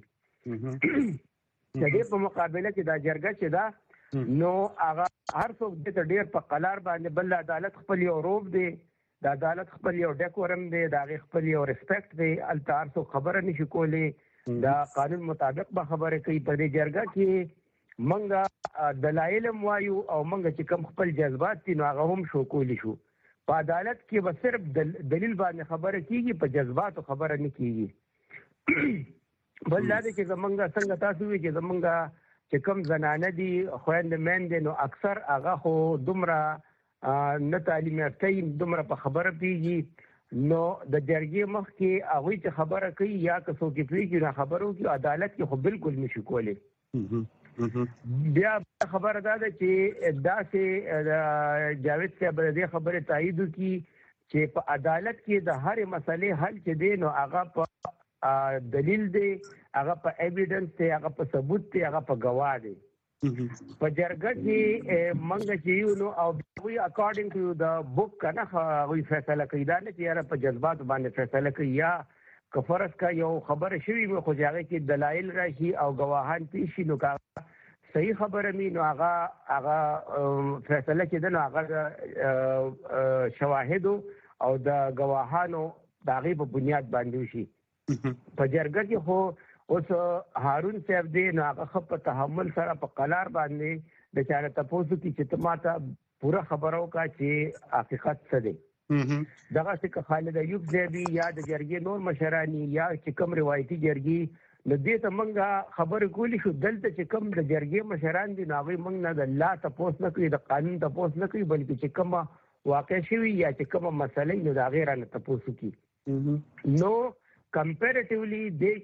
د دې په مقابله کې دا جرګه چې دا نو هغه هر څوک د ډیر په قلار باندې بل عدالت خپل یو روب دی، د عدالت خپل یو ډیکورم دی، دا خپل یو ریسپیکټ دی، التار څو خبره نشي کولی، دا قانون مطابق به خبره کوي. په دې جرګه کې منګه دلایل وایو او منګه چې کوم خپل جذبات دي نو هغه هم شو کولی شو. په عدالت کې به صرف دلیل باندې خبره کیږي، په جذباتو خبره نه کیږي. بل دا چې زمونږ څنګه تاسو وی چې زمونږ چې کوم زنانه دي خويند مېند نو اکثر هغه خو دومره نه تعلیم یافته دومره په خبره پیږي، نو د جرګې مخ کې هغه چې خبره کوي یا که څوک پیږي نه خبرو کې عدالت کې خو بالکل نشي کولی. بیا خبره دا ده چې داسې جاوید صاحب دې خبره تایید کی چې په عدالت کې د هر مسلې حل چې دی نو هغه په دلیل دی، هغه په ایویډنس دی، هغه په ثبوت دی، هغه په گواه دی. په جرګه کې منګه چې یو نو او وی اکارډینګ ټو د بک کنه وی فیصله کوي، دا نه چې په جذبات باندې فیصله کوي یا کفرس کا یو خبره شوی مو خو ځای کې دلایل راشي او گواهان پیشي نو کا صحیح خبره می نو هغه فیصله کې د نو هغه شواهد او د گواهانو دغه په بنیاد باندې شي. په جرګه کې خو اوس هارون صاحب دې نو هغه په تحمل سره په قلار باندې د چاره تاسو کې چې تماته پورا خبرو کا چې حقیقت څه دی. دغه چې خالد ایوب صاحب یا د جرګې نور مشرانی یا چې کوم روایتي جرګې نو دې ته موږ خبرې کولی شو. دلته چې کوم د جرګې مشران دي نو هغوی موږ نه د الله تپوس نه کوي، د قانون تپوس نه کوي، بلکې چې کومه واقع شوي یا چې کومه مسله نو د هغې رانه تپوس کوي. نو کمپیریټیولی د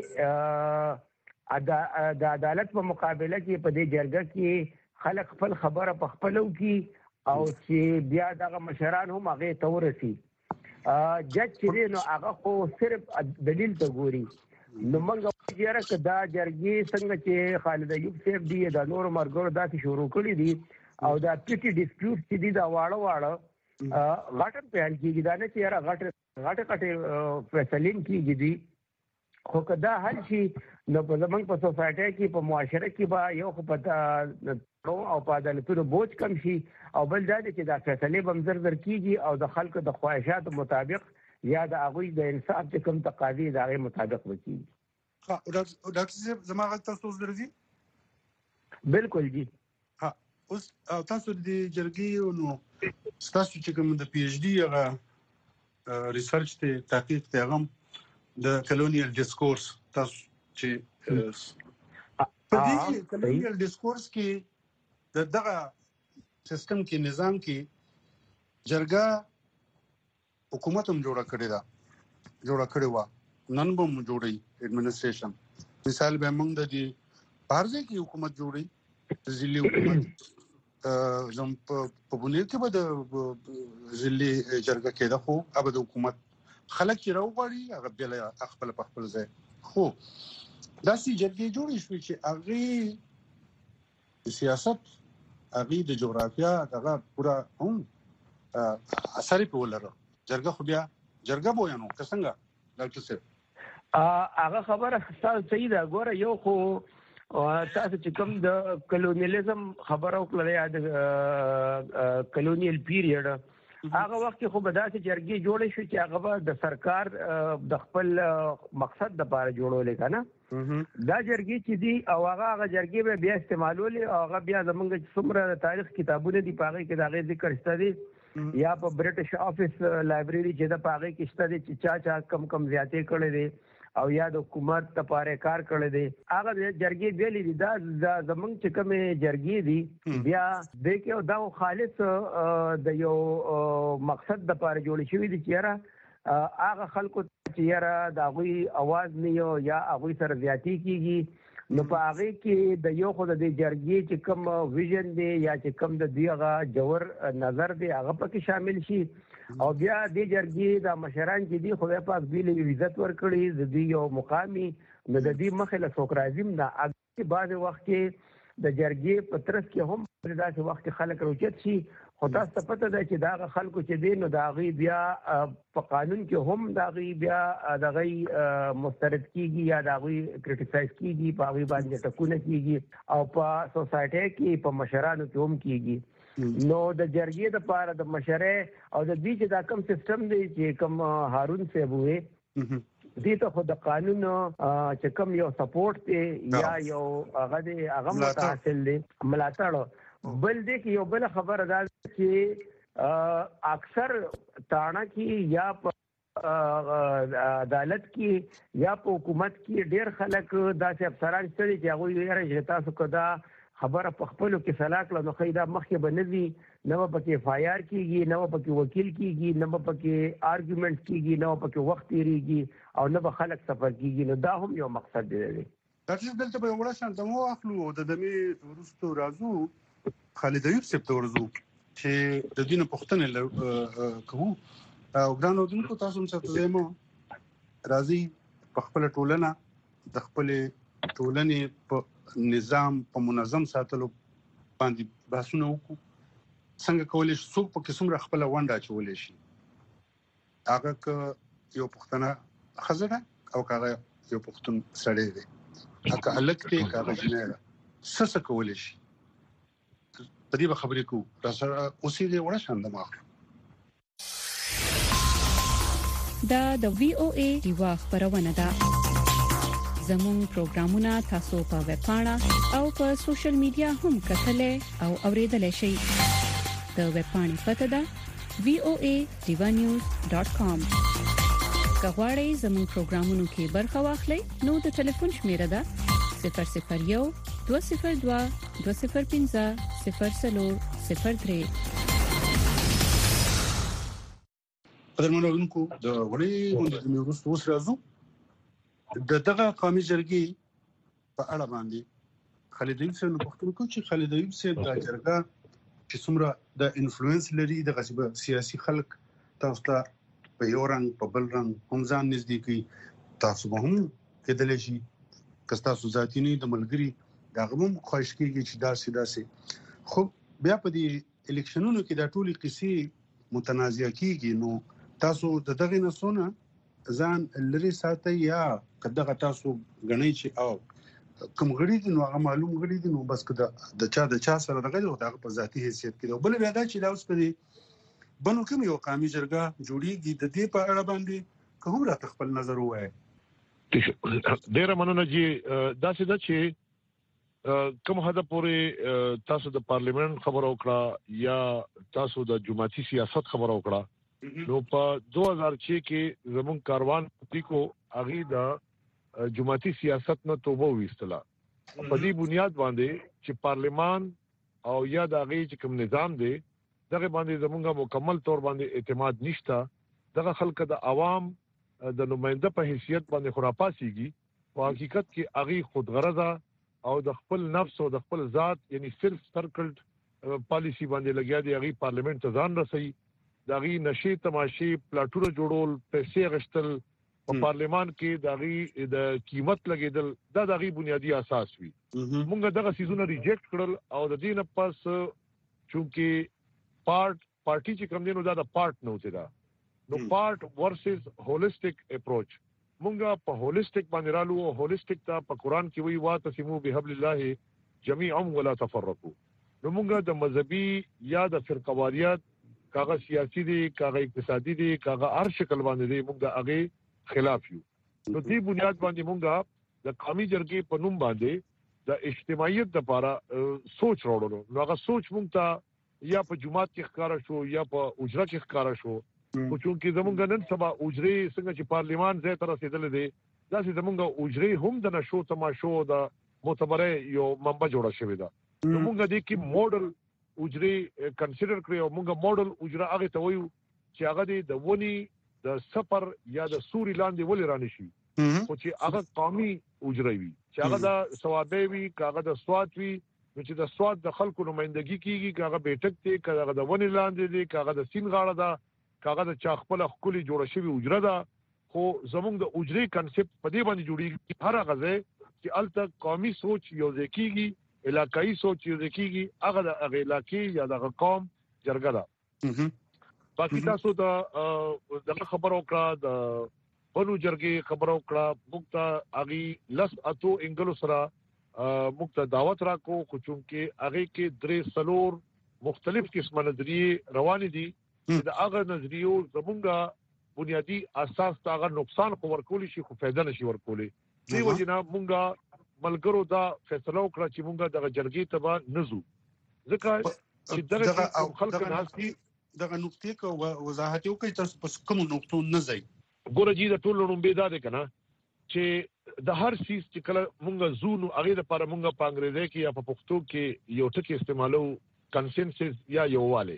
کې د عدالت په مقابله کې په دې جرګه کې خلک خپل خبره په خپلو کې او چې بیا دغه مشران هم هغه تورسي جج چې نو هغه خو صرف دلیل ته ګوري. نو موږ وایو چې دا جرګې څنګه چې خالد ایوب صاحب دی د نور مرګرو داسې شروع کړي دي او دا پیټي ډیسپیوټ چې دي دا واړه غټ په حل کېږي دا نه چې غټ فیصلین کېږي دي خو کدا حل شي نو په زمونږ په سوسایټي کې په معاشره کې به یو خو پتا او په عدالتونو بوج کم شي او بل دا چې دا فیصلې به زر کېږي او د خلکو د خواهشاتو مطابق یا د هغوی د انصاف چې کوم تقاضي د هغې مطابق وکړي. ډاکټر صاحب زما غږ تاسو درځي؟ بالکل جی. اوس تاسو د جرګې نو تاسو چې کوم د پی ایچ ډي هغه ریسرچ ته تحقیق ته هغه د کلونیل ډیسکورس تاسو چې په دې کلونیل ډیسکورس کې دغه سیستم کې نظام کې جرګه حکومت هم جوړه کړې و نن به مو جوړي اډمنسټریشن مثال به موږ د دې بهرځه کې حکومت جوړي ځلې حکومت زم په بنیاد کې به د ځلې جرګه کې د خو ابد حکومت خلک چې راوغړي هغه بل خپل ځای خو داسې جرګې جوړې شوې چې هغه د سیاست هغه د جغرافیا هغه پورا هم اثر په ولر جرګه خو بیا جرګه بوینو څنګه ډاکټر صاحب هغه خبره تاسو صحیح ده ګوره یو خو تاسو چې کوم د کلونیالیزم خبره وکړه د کلونیل پیریډ هغه وخت خو به داسې جرګې جوړې شو چې هغه د سرکار د خپل مقصد لپاره جوړولې کنه دا جرګې چې دي او هغه جرګې به بیا استعمالولې او هغه بیا زمونږ څومره تاریخ کتابونه دي په هغه کې دا غي ذکر شته دي یا په برټش افیس لایبرری چې د پاغه کې شته دي چې چا کم زیاتې کړي دي او یا د حکومت لپاره کار کړی دی هغه جرګې ویلې دي دا زمونږ چې کومې جرګې دي بیا د کې دا خالص د یو مقصد لپاره جوړې شوې دي چې هغه خلکو چې یاره د هغوی اواز نه یو یا هغوی سره زیاتې کېږي نو په هغې کې د یو خو د دې جرګې چې کوم ویژن دی یا چې کوم د دوی هغه جوور نظر دی هغه پکې شامل شي او بیا د جرګې د مشران چې دي خدای پاک دوی له عزت ورکړي د دوی یو مقامي نو د دې مخې له څوک راځي نه هغې بعضې وخت کې د جرګې په ترڅ کې هم داسې وخت کې خلک راوچت شي خو تاسو ته پته ده چې د هغه خلکو چې دی نو د هغوی بیا په قانون کې هم د هغوی بیا د هغوی مسترد کېږي یا د هغوی کرټیسایز کېږي په هغوی باندې ټکونه کېږي او په سوسایټۍ کې په مشرانو کې هم کېږي نو د جرګې دپاره د مشرۍ او د دوی چې دا کوم سیسټم دی چې کوم هارون صاحب وې دې ته خو د قانون چې کوم یو سپورټ دی یا یو هغه متحصل دی ملاتړ بل دی کې یو بل خبره ده چې اکثر تاڼه کې یا په عدالت کې یا په حکومت کې ډېر خلک داسې افسران شته دي چې هغوی ویره تاسو که دا خبره په خپلو کې سلا کړه نو ښایي دا مخکې به نه ځي نه به پکې اف آی آر کېږي نه به پکې وکیل کېږي نه به پکې آرګومنټ کېږي نه به پکې وخت تېرېږي او نه به خلک سفر کېږي نو دا هم یو مقصد دی. ډاکټر دلته به یو وړه شانته مو اخلو د دمې وروستو راځو خالد ایوب صاحب ته ورځو چې د دې نه پوښتنې کوو او ګرانو دونکو تاسو هم څه ځای مو راځي په خپله ټولنه د خپلې ټولنې په نظام په منظم ساتلو باندې بحثونه وکړو څنګه کولی شي څوک پکې څومره خپله ونډه اچولی شي هغه که یو پښتنه ښځه ده او که هغه یو پښتون سړی دی که هلک دی که هغه جنۍ ده څه کولی شي په دې به خبرې کوو راسره اوسې دې وړه شان دمه اخلو. دا د وی او ای ډیوا خبرونه ده زموږ پروګرامونه تاسو په ویب پاڼه او په سوشل میډیا هم کتلای او اوریدلای شئ. د ویب پاڼې پته ده voanews.com. کغواړئ زموږ پروګرامونو کې برخه واخلئ نو د ټلیفون شمیره ده 001 202 205 0403. قدرمنو دونکو د وړې غونډې د وروسته اوس راځو دغه قومي جرګې په اړه باندې خالد ایوب صاحب پوښتنه کوي چې خالد ایوب صاحب د جرګه چې څومره د انفلوئنس لري د غصب سیاسي خلک تاسو ته په یو رنګ په بل رنګ هم ځان نږدې کوي تاسو به هم کېدلی شي که تاسو ذاتي نه د ملګري دغه هم خواهش کیږي چې داسې خو بیا په دې الیکشنونو کې د ټولي قصې متنازعه کیږي نو تاسو دغه نسونه ځان لري ساتي یا کداغه تاسو غنئ چې او کوم غړي دي نو هغه معلوم غړي دي نو بس کده د چا سره دغه په ذاتي حیثیت کې بل بیا دا چې دا اوس په بنو کوم یو قومي جرګه جوړیږي د دې په اړه باندې کوم را خپل نظر وایي ډیر مننه چې دا چې کوم هدا پورې تاسو د پارلیمنت خبر وکړه یا تاسو د جماعتي سیاست خبر وکړه نو په 2006 کې زمون کاروان کو اغي د جماعتي سیاست نه توبه وستله په دې بنیاد باندې چې پارلیمان او یا د اغي چې کوم نظام دی دغه باندې زمونږه مکمل تور باندې اعتماد نشته دغه خلک د عوام د نماینده په حیثیت باندې خرافاسيږي په حقیقت کې اغي خودغرضه او د خپل نفس او د خپل ذات یعنی صرف سرکلډ پالیسی باندې لګیا دی اغي پارلیمنت ته ځان رسي دغه نشي تماشي پلاټونه جوړول پیسې غشتل په پارلیمان کې دغه د قیمت لګیدل دا دغه بنیادی اساس وي موږ دغه سيزونه ریجیکټ کړل او د دې نه پس چونکی پارټي چې کوم دینو دا د پارت نه وته دا نو پارت ورسز هولستیک اپروچ مونږه په هولستیک باندې رالو او هولستیک ته په قران کې وی واتسمو بحبل الله جميعا ولا تفرقوا نو مونږه د مذهبي یا د فرقواریت کاغه سیاسي دي کاغه اقتصادي دي کاغه هر شکل باندې دي مونږه هغه خلاف یو نو دې بنیاد باندې مونږه د قومي جرګې په نوم باندې د اجتماعیت لپاره سوچ راوړو نو هغه سوچ مونږ یا په جماعت کې ښکارا شو یا په اجرا کې ښکارا شو او چونکی زمونږ نن سبا اجري څنګه چې پارلیمان زه تر رسیدل دي دا چې زمونږ اجري هم د نشو تماشو د معتبره یو منبع جوړه شوې ده نو موږ دې کې موډل اجري کنسیډر کړو موږ موډل اجرا هغه ته وایو چې هغه د ونی د سفر یا د سوري لاندې ولې رانه شي او چې هغه قومي اجرا وي چې هغه د ثوابي وي هغه د سواد وي چې د سواد د خلکو نمائندګي کیږي هغه بیٹک ته هغه د ونی لاندې دي هغه د سین غاړه ده هغه د چا خپل خولي جوړ شوی اجرا ده خو زموږ د اجري کنسپټ په دې باندې جوړیږي هر غزه چې الته قومي سوچ یو ځکیږي علاقائی سوچ یو ځکیږي هغه د علاقې یا د قوم جرګه ده باقي تاسو د خبرو کړه د بنو جرګې خبرو کړه مخته اغي لس اتو انګلو سره مخته دعوت راکو خو چونکه هغه کې درې سلور مختلف قسمه نظریه روان دي دا هغه نظریو زمونږه بنیادی اساس ته هغه نقصان خو ورکول شي خو فائدہ نشي ورکولې دی وجنه مونږه ملګرو دا فیصله وکړه چې مونږه د جرګې تبا نزو ځکه چې دغه خلک ناسي دغه نقطې کو وضاحت یو کوي تاسو په کوم نقطو نه ځي ګوره جی د ټولو نومبې دا ده کنه چې د هر سیس چې کله مونږه زونو هغه لپاره مونږه په انګریزي کې یا په پښتو کې یو ټکی استعمالو کنسنسس یا یوواله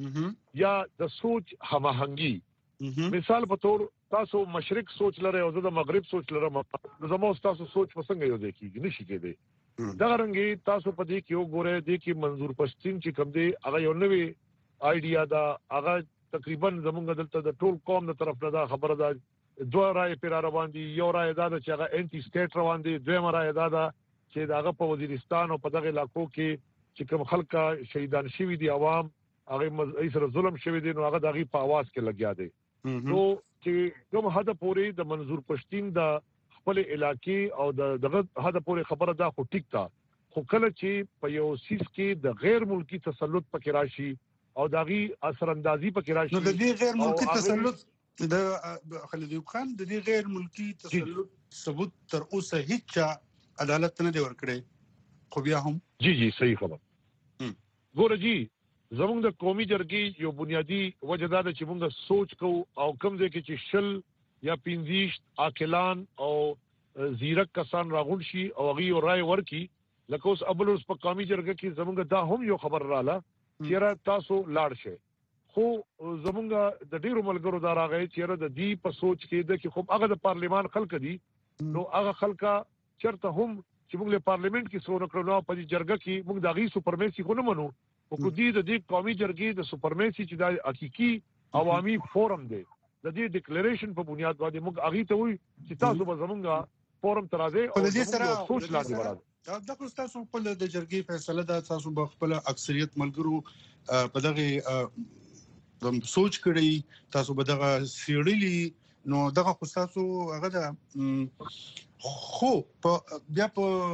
یا د سوچ هماهنګي مثال په تور تاسو مشرق سوچ لرئ او د مغرب سوچ لرم زموږ تاسو سوچ پسنګ یو دی کیږي نشي کېده دا رنګي تاسو په دې کې وګوره دې کې منظور پښتين چې کوم دی هغه یو نوې آیډیا دا هغه تقریبا زمونږ دلته د ټول قوم د طرف نه دا خبره ده دوه رائے پر روان دي یو رائے دا چې هغه انټي سټیټ روان دي دویم رائے دا چې داغه په وزیرستان او په دغه علاقو کې چې کوم خلک شهیدان شوی دي عوام هغه سره ظلم شوی دي نو هغه دغه په आवाज کې لګیا دي نو چې کوم هدا پوري د منظور پښتين د خپل علاقې او دغه هدا پوري خبره دا خو ټیک تا خو کله چې په یو سیس کې د غیر ملکی تسلط پکې راشي او دغه اثر اندازي پکې راشي نو د دې غیر ملکی تسلط د خالد ایوب خان د دې غیر ملکی تسلط ثبوت تر اوسه هیڅ عدالت نه دی ورکړي خو بیا هم جی صحیح خبر ګوره جی زموږ د قومي جرګې یو بنیادی وجه دا چې موږ سوچ کوو او کوم ځای کې چې شل یا 15 عاقلان او زیرک کسان راغون شي او هغه رائے ورکي لکه اوس ابلوس په قومي جرګه کې زموږ دا هم یو خبر رااله چې تاسو لاړ شئ خو زموږ د ډیرو ملګرو دا راغی چې د دې په سوچ کې د کې خو هغه د پارلیمان خلک دي نو هغه خلکا چرته هم چې موږ له پارلیمنت کې څو نکړو نو په دې جرګه کې موږ د غي سپرمیسي خو نه منو او کو دې د قومي جرګې د سپرمیسي چې د حقيقي عوامي فورم دی د دې ډیکلیریشن په بنیاد باندې موږ اغي ته وي چې تاسو به زمونږه فورم ترازه او د دې سره سوچ لاندې وراده دا تاسو په د جرګې فیصله ده تاسو په خپل اکثریت ملګرو په دغه سوچ کړی تاسو به دغه سیړلی نو دغه خو تاسو هغه د خو بیا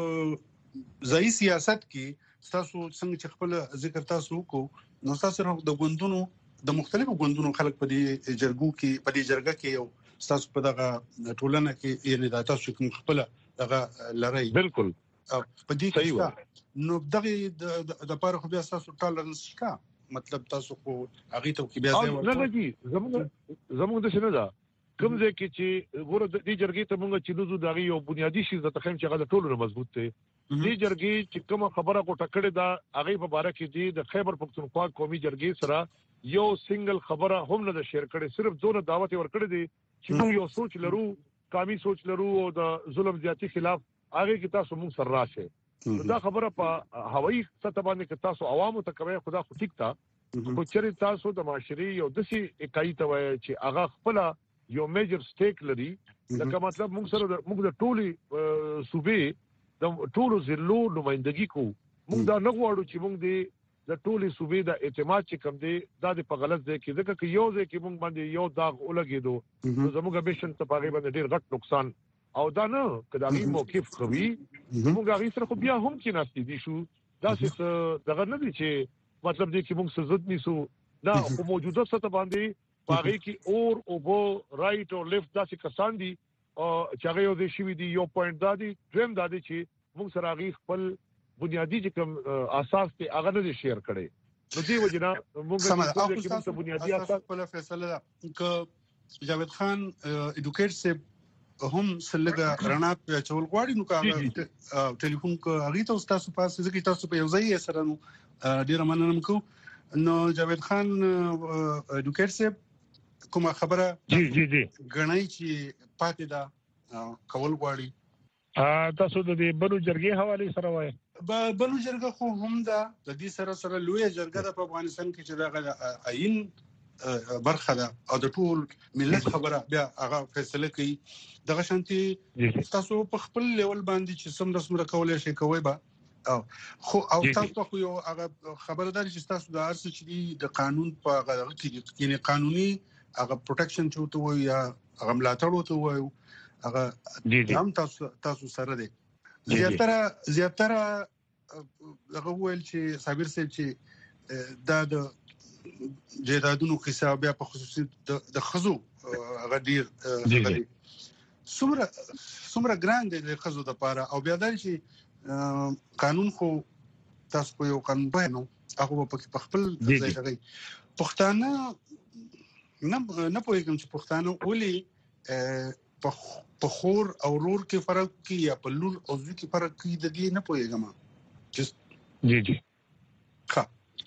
په ځای سیاست کې تاسو څنګه چې خپل ذکر تاسو وکړو نو تاسو د غوندونو د مختلفو غوندونو خلک په دې جرګو کې په دې جرګه کې یو تاسو په دغه ټولنه کې یعنی دا تاسو کوم خپل دغه لری بالکل په دې کې نو دغه د لپاره خو بیا تاسو ټالرنس کا مطلب تاسو خو هغه ته کې بیا ځای نه لګي زموږ د شنه دا کوم ځای کې چې ګوره د دې جرګې ته مونږ چې دوی دغه یو بنیادی شی د تخیم چې هغه د ټولو مضبوط دی دې جرګې چې کوم خبره کو ټکړه دا هغه په اړه کې دی د خیبر پختونخوا قومي جرګې سره یو سنگل خبره هم نه شیر کړي صرف دونه دعوت ورکړي دي چې موږ یو سوچ لرو قومي سوچ لرو او د ظلم زیاتی خلاف هغه کې تاسو موږ سره راشه دا خبره په هوایي سطح باندې کې تاسو عوامو ته کوي خدا خو ټیک تا خو چیرې تاسو د معاشري یو دسي اکای ته وای چې هغه خپل یو میجر سټیک لري لکه مطلب موږ سره موږ د ټولي صوبې د ټولو زلو نمائندګي کو موږ دا نه غواړو چې موږ د ټولي صوبې د اعتماد چې کم دی دا په غلط ځای کې ځکه چې یو ځای کې موږ باندې یو داغ ولګېدو نو زموږ مشن ته پاغي باندې ډیر غټ نقصان او دا نه کدا غي موقف کوي موږ غي سره خو بیا هم کې ناشتي دي شو دا څه دغه نه دي چې مطلب دې چې موږ سزت نیسو دا په موجوده سطح باندې پاغي کې اور او بو رائټ او لیفت دا څه کسان دي او چې هغه یو دي شي دي یو پوینټ دا دي دریم دا دي چې موږ سره غي خپل بنیادی چې کوم اساس ته هغه نه شیر کړي نو دی وجنا موږ د بنیادی اساس په فیصله ک جاوید خان ایډوکیټ سے هم سلګه رڼا په چول غواړي نو کا ټلیفون کو هغه ته تاسو پاس ځکه تاسو په یو ځای سره نو ډیر مننه کو نو جاوید خان ایډوکیټ سے کومه خبره جی غنای چې پاتې دا کول غواړي تاسو د دې بلو جرګې حواله سره وای بلو جرګه خو هم دا د دې سره لوی جرګه د افغانستان کې چې دا عین برخه ده او د ټول ملت خبره بیا هغه فیصله کوي دغه شانتي تاسو په خپل لیول باندې چې سم رسمه کولای شي کوي با خو او تاسو خو یو هغه خبرداري چې تاسو د ارس چې د قانون په هغه کې یعنی قانوني هغه پروټیکشن چوته وي یا هغه ملاتړ وته وي هغه هم تاسو سره دی زیاتره هغه ویل چې صابر صاحب چې دا د جیدادونو حساب بیا په خصوصي د خزو هغه ډیر غلي څومره ګران دی د خزو د لپاره او بیا دا چې قانون خو تاسو په یو قانون باندې هغه په خپل ځای کوي پښتانه نه پوهیږم چې پښتانه ولې په خور او رور کې فرق کوي یا په لور او ځو کې فرق کوي د دې نه پوهیږم جی ښه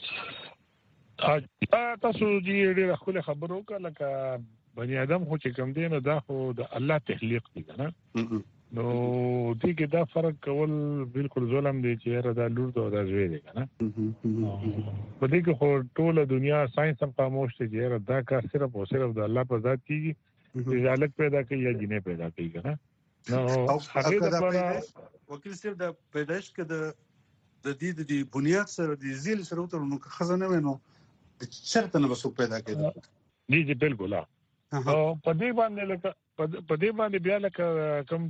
تاسو دې ډېر خپل خبرو کړه لکه بني ادم خو چې کوم دی نو دا خو د الله تخلیق دی کنه نو دې کې دا فرق کول بالکل ظلم دی چې دا لور دا زوی دی کنه په دې کې خو ټول دنیا ساينس هم خاموش دی چې دا کار صرف او صرف د الله په ذات کیږي چې الګ پیدا کوي یا جنې پیدا کوي کنه نو هغه د وکیل صاحب د پیدائش کې د دې بنیاد سره د زیل سره وترونو خزانه وینو شرط نه وسو پیدا کېده جی بالکل او په دې باندې لکه په دې باندې بیا لکه کوم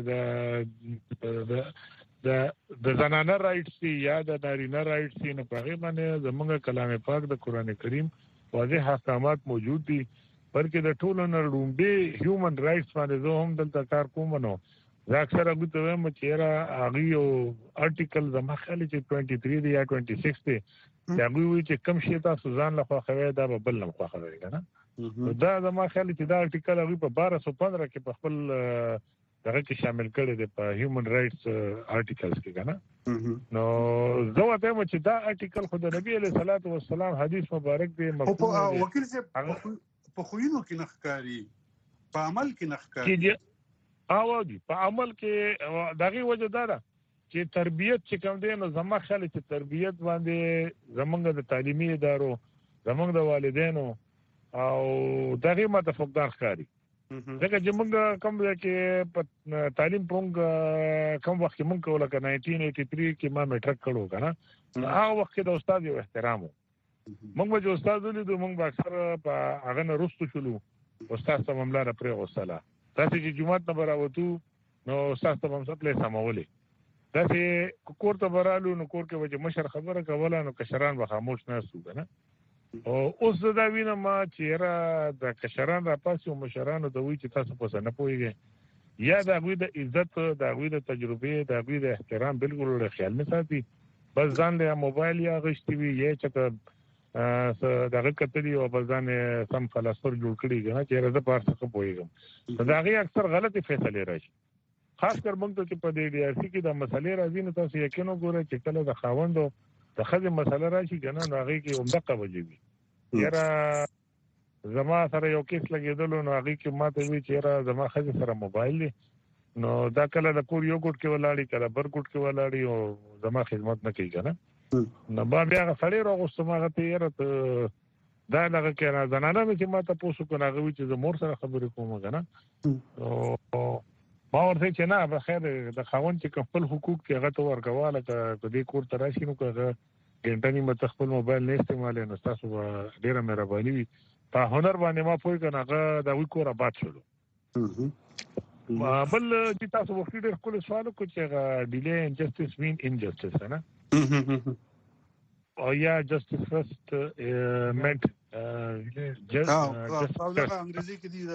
چې د زنانه رائټس یا د نارینه رائټس نه په باندې زموږ کلام پاک د قران کریم واضح احکامات موجود دي بلکې د ټولو نړیوال هیومن رائټس باندې زه هم دلته کار کوم نو دا اکثر هغه ته وایم چې را هغه یو آرټیکل زما خالي چې 23 دی یا 26 دی دا وی چې کم شي تاسو ځان له خوښوي دا به بل نه خوښوي کنه دا زما خالي چې دا آرټیکل هغه په 1215 کې په خپل دغه کې شامل کړی دی په هیومن رائټس آرټیکلز کې کنه نو زه وایم چې دا آرټیکل خو د نبی علیه الصلاۃ والسلام حدیث مبارک دی وکیل صاحب په خوینو کې نخکاری په عمل کې نخکاری او دي په عمل کې دغه وجه دا چې تربيت چې کوم دی نو زما خیال چې تربيت باندې زمونږ د تعلیمي ادارو زمونږ د والدینو او دغه متفقدار ښکاری ځکه چې موږ کوم کې په تعلیم پونګ کوم وخت موږ کوله ک 1983 کې ما میټرک کړو کنه هغه وخت د استاد یو احترام موږ به استاد ولیدو موږ به اکثر په هغه نه رستو شلو استاد ته مملا را پرې غوساله تاسو چې جمعه ته براوتو نو استاد ته هم څه پلی سمولې تاسو کور ته برالو نو کور کې وجه مشر خبره کوله نو کشران به خاموش نه سو کنه او اوس دا وینم ما چې را د کشران را پاسو مشرانو د وی چې تاسو په نه پويږئ یا د غوی د عزت د غوی د تجربه د غوی د احترام بالکل له خیال نه ساتي بس ځان له موبایل یا غشتي وي یا چې دغه کتلی او بس ځان سم فلسفر جوړ کړی کنه چې راځه پارڅه پويږم دا غي اکثر غلطي فیصله راشي خاص کر موږ ته چې په دې ډیارسي کې د مسلې راځي نو تاسو یقینو ګوره چې کله د خاوندو د خځې مسله راشي کنه نو هغه کې عمدہ وجوي یاره زما سره یو کیس لګیدل نو هغه کې ماته وی چې یاره زما خځې سره موبایل دی نو دا کله د کور یو ګټ کې ولاړی کله بر ګټ کې ولاړی او زما خدمت نه کوي کنه نو با بیا سړی راغوستم هغه ته یاره دا لږه کې نه زنانه مې چې ماته پوسو کنه هغه وی چې زمور سره خبرې کوم کنه او ما ورته چې نه به خیر د خاوند چې خپل حقوق کې هغه ته ورکواله ک دې کور ته راشي نو که ګنټنی مت خپل موبایل نه استعمالوي نو تاسو ډیره مهرباني وي په هنر باندې ما پوي کنه هغه د وی کور آباد شلو بل چې تاسو وخت ډیر خپل سوال کو چې ډیلی انجسټس مین انجسټس نه او یا جسټس فرست منټ انګریزي کې دي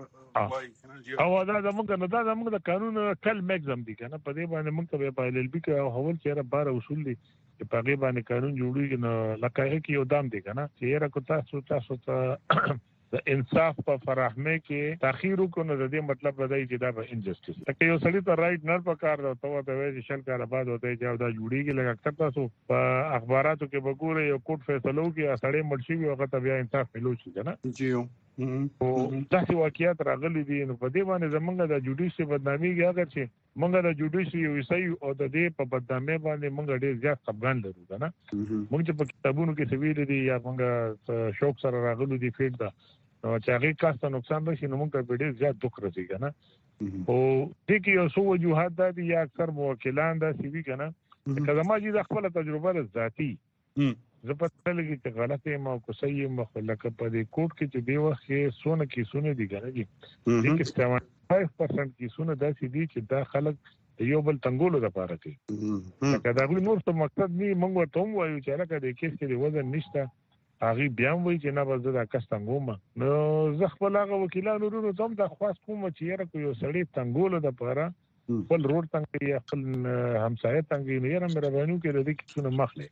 او دا زموږ د قانون کل میگزم دي کنه په دې باندې موږ ته په LLB کې او حول چیرې بار اصول دي چې په دې باندې قانون جوړیږي نو لکه کې یو دام دي کنه چې یره کو تاسو ته د انصاف په فراهمه کې تاخير کو نه د دې مطلب بدای چې دا به انجسټس لکه یو سړی ته رائټ نه پکار دا ته وایي چې شل کال بعد وته چې دا جوړیږي لکه اکثر تاسو په اخباراتو کې وګورئ یو کوټ فیصلو کې سړی مرشي وي هغه ته بیا انصاف ملو شي کنه جی او داسې واقعیت راغلي دي نو په دې باندې زمونږ د جوډیشي بدنامي اگر چې مونږ د جوډیشي یو وسای او د دې په بدنامي باندې مونږ ډېر زیات خپګان لرو کنه مونږ چې په کتابونو کې سویل دي یا مونږ شوق سره راغلو دي فیډ دا نو چې هغه کاسته نقصان راشي نو موږ ته ډېر زیات دکھ راځي کنه او دې کې یو څو وجوهات دي یا اکثر موکلان دا سی وی کنه کله ما چې د خپل تجربه ذاتی زه په لګي چې غلطه ما کو صحیح مخلک په دې کوټ کې چې دی وخت کې سونه کې سونه دي کنه دي کې 75% کې سونه دا سی دي چې دا خلک یو بل تنګولو د پاره کوي دا غوړي نور څه مقصد نه موږ ته وایو چې لکه د کیس کې وزن نشته هغه بیا وایي چې نه بس دا کس تنګوم نو زه خپل هغه وکیلانو ورونو ته هم دا خواست کوم چې یاره کو یو سړی تنګولو د پاره خپل روډ تنګي خپل همسایه تنګي نه یاره مهرباني وکړئ د دې څونه مخلې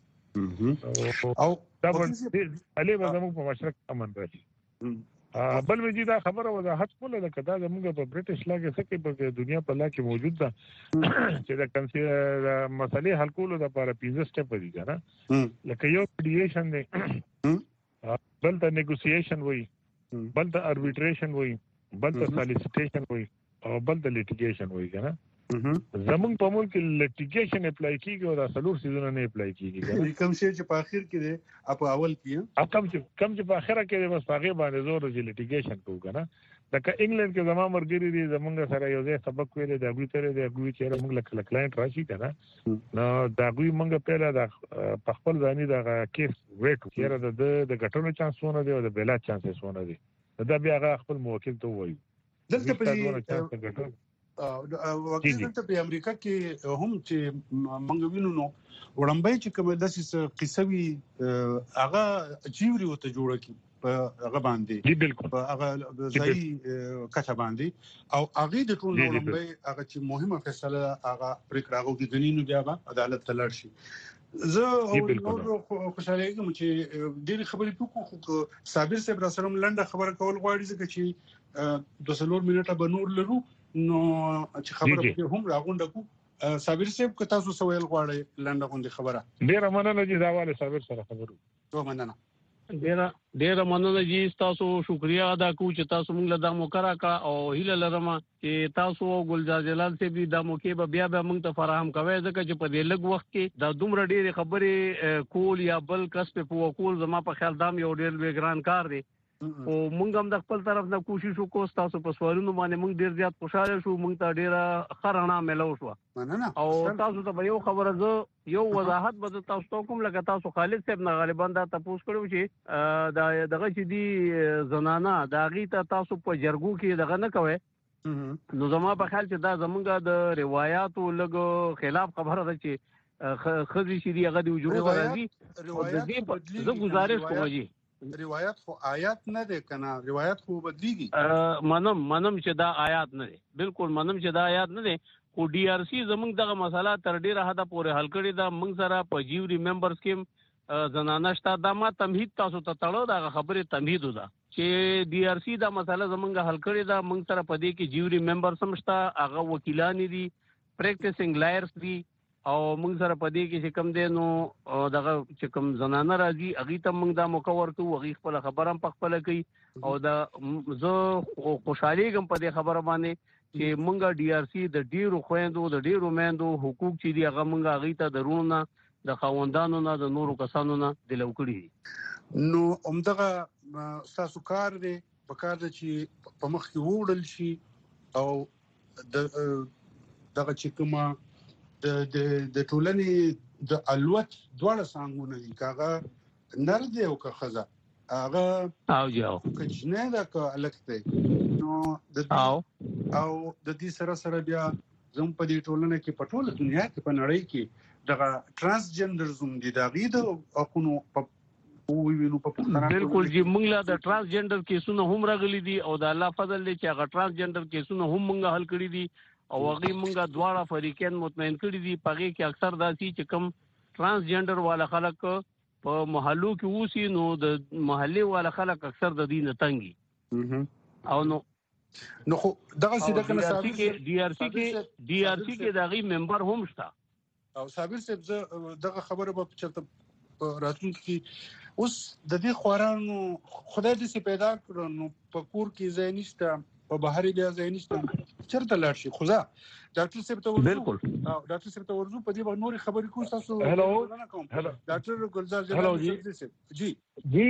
کنه او دا علي به زموږ په مشرق امن راځي بل مې دا خبره وضاحت کوله لکه دا زموږ په برټش لا کې څه کې په دنیا په لا کې موجود ده چې دا مسلې حل کولو لپاره 15 سټپ دي کنه لکه یو میډییشن دی بل ته نیګوسییشن وي بل ته اربیټریشن وي بل ته سالیسیټیشن وي او بل ته لیټیګیشن وي کنه زمونږ په ملک کې لیټیګیشن اپلای کیږي او دا څلور سيزونه نه اپلای کیږي کوم شی چې په اخر کې دی په اول کې کم چې په اخر کې بس هغه باندې زور چې لیټیګیشن کوو کنه لکه انګلند کې زمما مرګري دي زمونږ سره یو ځای سبق ویل دی غوي ترې دی غوي چې موږ لکه کلاینټ راشي کنه نو دا غوي موږ پیله د خپل ځاني د کیس ویټ چیرې د غټونو چانسونه دی او د بلا چانسونه دي دا بیا خپل موکل ته وایي دلته په واقعي په امریکا کې هم چې موږ وینو نو وړاندې چې کوم داسې قصه وی هغه جیوري وته جوړه کی په هغه باندې دی بالکل هغه ځای کچا باندې او هغه د ټول وړاندې هغه چې مهمه فیصله هغه پریکړه کې غنینو بیا عدالت تلل شي زه نو خوشاله یم چې ډېر خبرې پکو صابر صاحب را سره لنډه خبره کول غواړي ځکه چې 2 منټه به نور لرو نو چې خبره په هم راغونډه کو صابر صاحب که تاسو سوال غواړئ لنډه غونډه خبره ډیره مننه چې دا والے صابر سره خبرو ته مننه ډیره مننه جی تاسو شکریا ادا کوم چې تاسو موږ له دا موکرا کا او هیله لرم چې تاسو ګلزار جلال سے به دا موقع به بیا موږ ته فراهم کوي ځکه چې په دې لږ وخت کې دا دومره ډیره خبرې کول یا بل کس په وکول زما په خیال دام یو ډیر لوی ګران کار دی او موږ هم د خپل طرف نه کوشش وکړو تاسو په سوالونو باندې موږ ډیر زیات خوشاله شو موږ ته ډیره خرانه ملو شو او تاسو ته یو خبره زه یو وضاحت به تاسو کوم لکه تاسو خالد صاحب نه غالبا دا تاسو کړو چې دغه چې دی زنانه دا غي ته تاسو په جرګو کې دغه نه کوي نو زما په خیال چې دا زمونږ د روایتو لګ خلاف خبره ده چې خزي شي دی هغه د وجود راځي زه گزارش کوم جی روایت خو آیات نه ده کنه روایت خو بدلیږي منم چې دا آیات نه دي بالکل منم چې دا آیات نه دي خو ډي ار سي زمونږ دغه مسله تر ډیره حد پورې حل کړی دا موږ سره په جیوري ممبرز کې زنانه شته دا ما تمهید تاسو ته تړو دا خبره تمهید ده چې ډي ار سي دا مسله زمونږ حل کړی دا موږ سره په دې کې جیوري ممبرز هم شته هغه وکیلان دي پریکټیسینګ لایرز دي او موږ سره په دې کې چې کوم دی نو دغه چې کوم زنانه راځي هغه ته موږ دا موکور کوو هغه خپل خبره هم خپل کوي او دا زه خوشحالي کوم په دې خبره باندې چې موږ ډي ار سي د ډیرو خويندو د ډیرو میندو حقوق چې دی هغه موږ هغه ته درونه د خاوندانو نه د نورو کسانو نه دلو کړی نو همدغه تاسو کار دی په کار د چې په مخ کې وړل شي او دغه چې کومه د ټولنې د الوت دواړه څنګهونه دي کاغه نر دی او که خزه هغه او جاو کچنه دا که الکته نو د او د دې سره بیا زم په دې ټولنه کې په ټوله دنیا کې په نړۍ کې دغه ترانسجندر زوم دي دا غي د اخونو په وینو په پښتنه بالکل جی موږ لا د ترانسجندر کیسونه هم راغلي دي او د الله فضل دی چې هغه ترانسجندر کیسونه هم موږ حل کړی دي او هغه موږ دواړه فریقین مطمئن کړی دي پغه کې اکثر داسي چې کم ترانسجندر والا خلک په محلو کې وسی نو د محلي والا خلک اکثر د دین تنګي او نو خو دغه سیده کنه صاحب ډي ار سي کې دغه ممبر هم شته او صابر صاحب دغه خبره په چرته راتلونکي کې اوس د دې خوارانو خدای دې پیدا کړو نو په کور کې ځای نشته په بهر بیا ځای نشته چرته لاړ شي خدا ډاکټر صاحب ته بالکل ډاکټر صاحب ته ورزو په دې باندې نور خبرې کوم تاسو هلو ډاکټر ګلزار جلال صاحب جی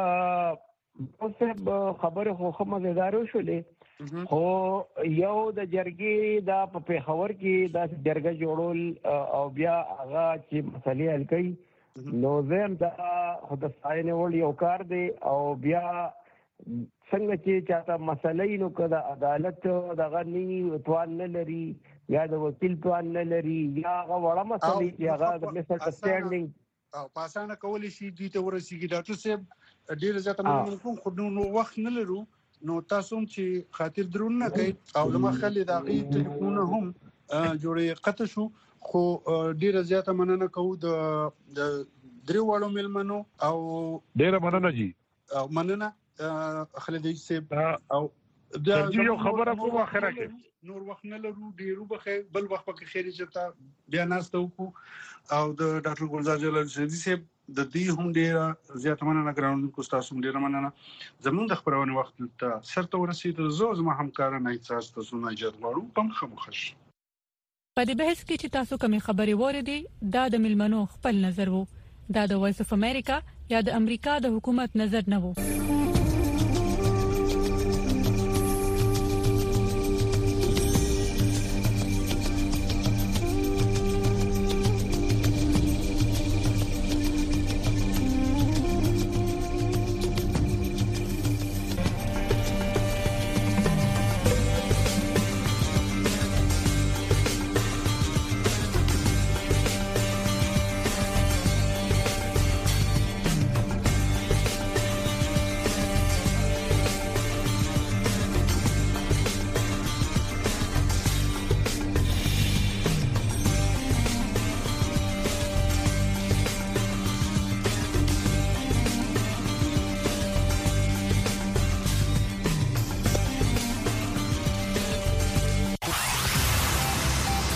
صاحب خبره خو مزیدار شولې خو یو د جرګې دا په پیښور کې دا جرګه جوړول او بیا هغه چې مسلې حل کړي نو زم دا خود ساين ول یو کار دی او بیا څنګه چې چاته مسلې نو کده عدالت دغه نی توان نه لري یا د وکیل توان نه لري یا هغه وړه مسلې چې هغه د میس انډرسټانډینګ او پاسانه کولی شي دې ته ورسیږي ډاکټر صاحب ډیر زیاته مننه کوم خو نو وخت نه لرو نو تاسو هم چې خاطر درون نه کوي او لمه خلې دا غي ټلیفون هم جوړې قطه شو خو ډیر زیاته مننه کوو د درو وړو ملمنو او ډیر مننه جی او مننه خالد صاحب او دا یو خبره کوم اخره کې نور وخت نه لرو ډیرو بخیر بل وخت پکې خیری چتا بیا ناستو کو او د ډاکټر ګلزار جلال صاحب د دې هم ډیره زیات مننه ګراوند کو تاسو هم ډیره مننه زموږ د خبرونه وخت ته سرته ورسید زما همکارانه احساس تاسو نه اجازه غواړم په مخه په دې بحث کې چې تاسو کومې خبرې وریدي دا د ملمنو خپل نظر وو دا د وایس اف امریکا یا د امریکا د حکومت نظر نه وو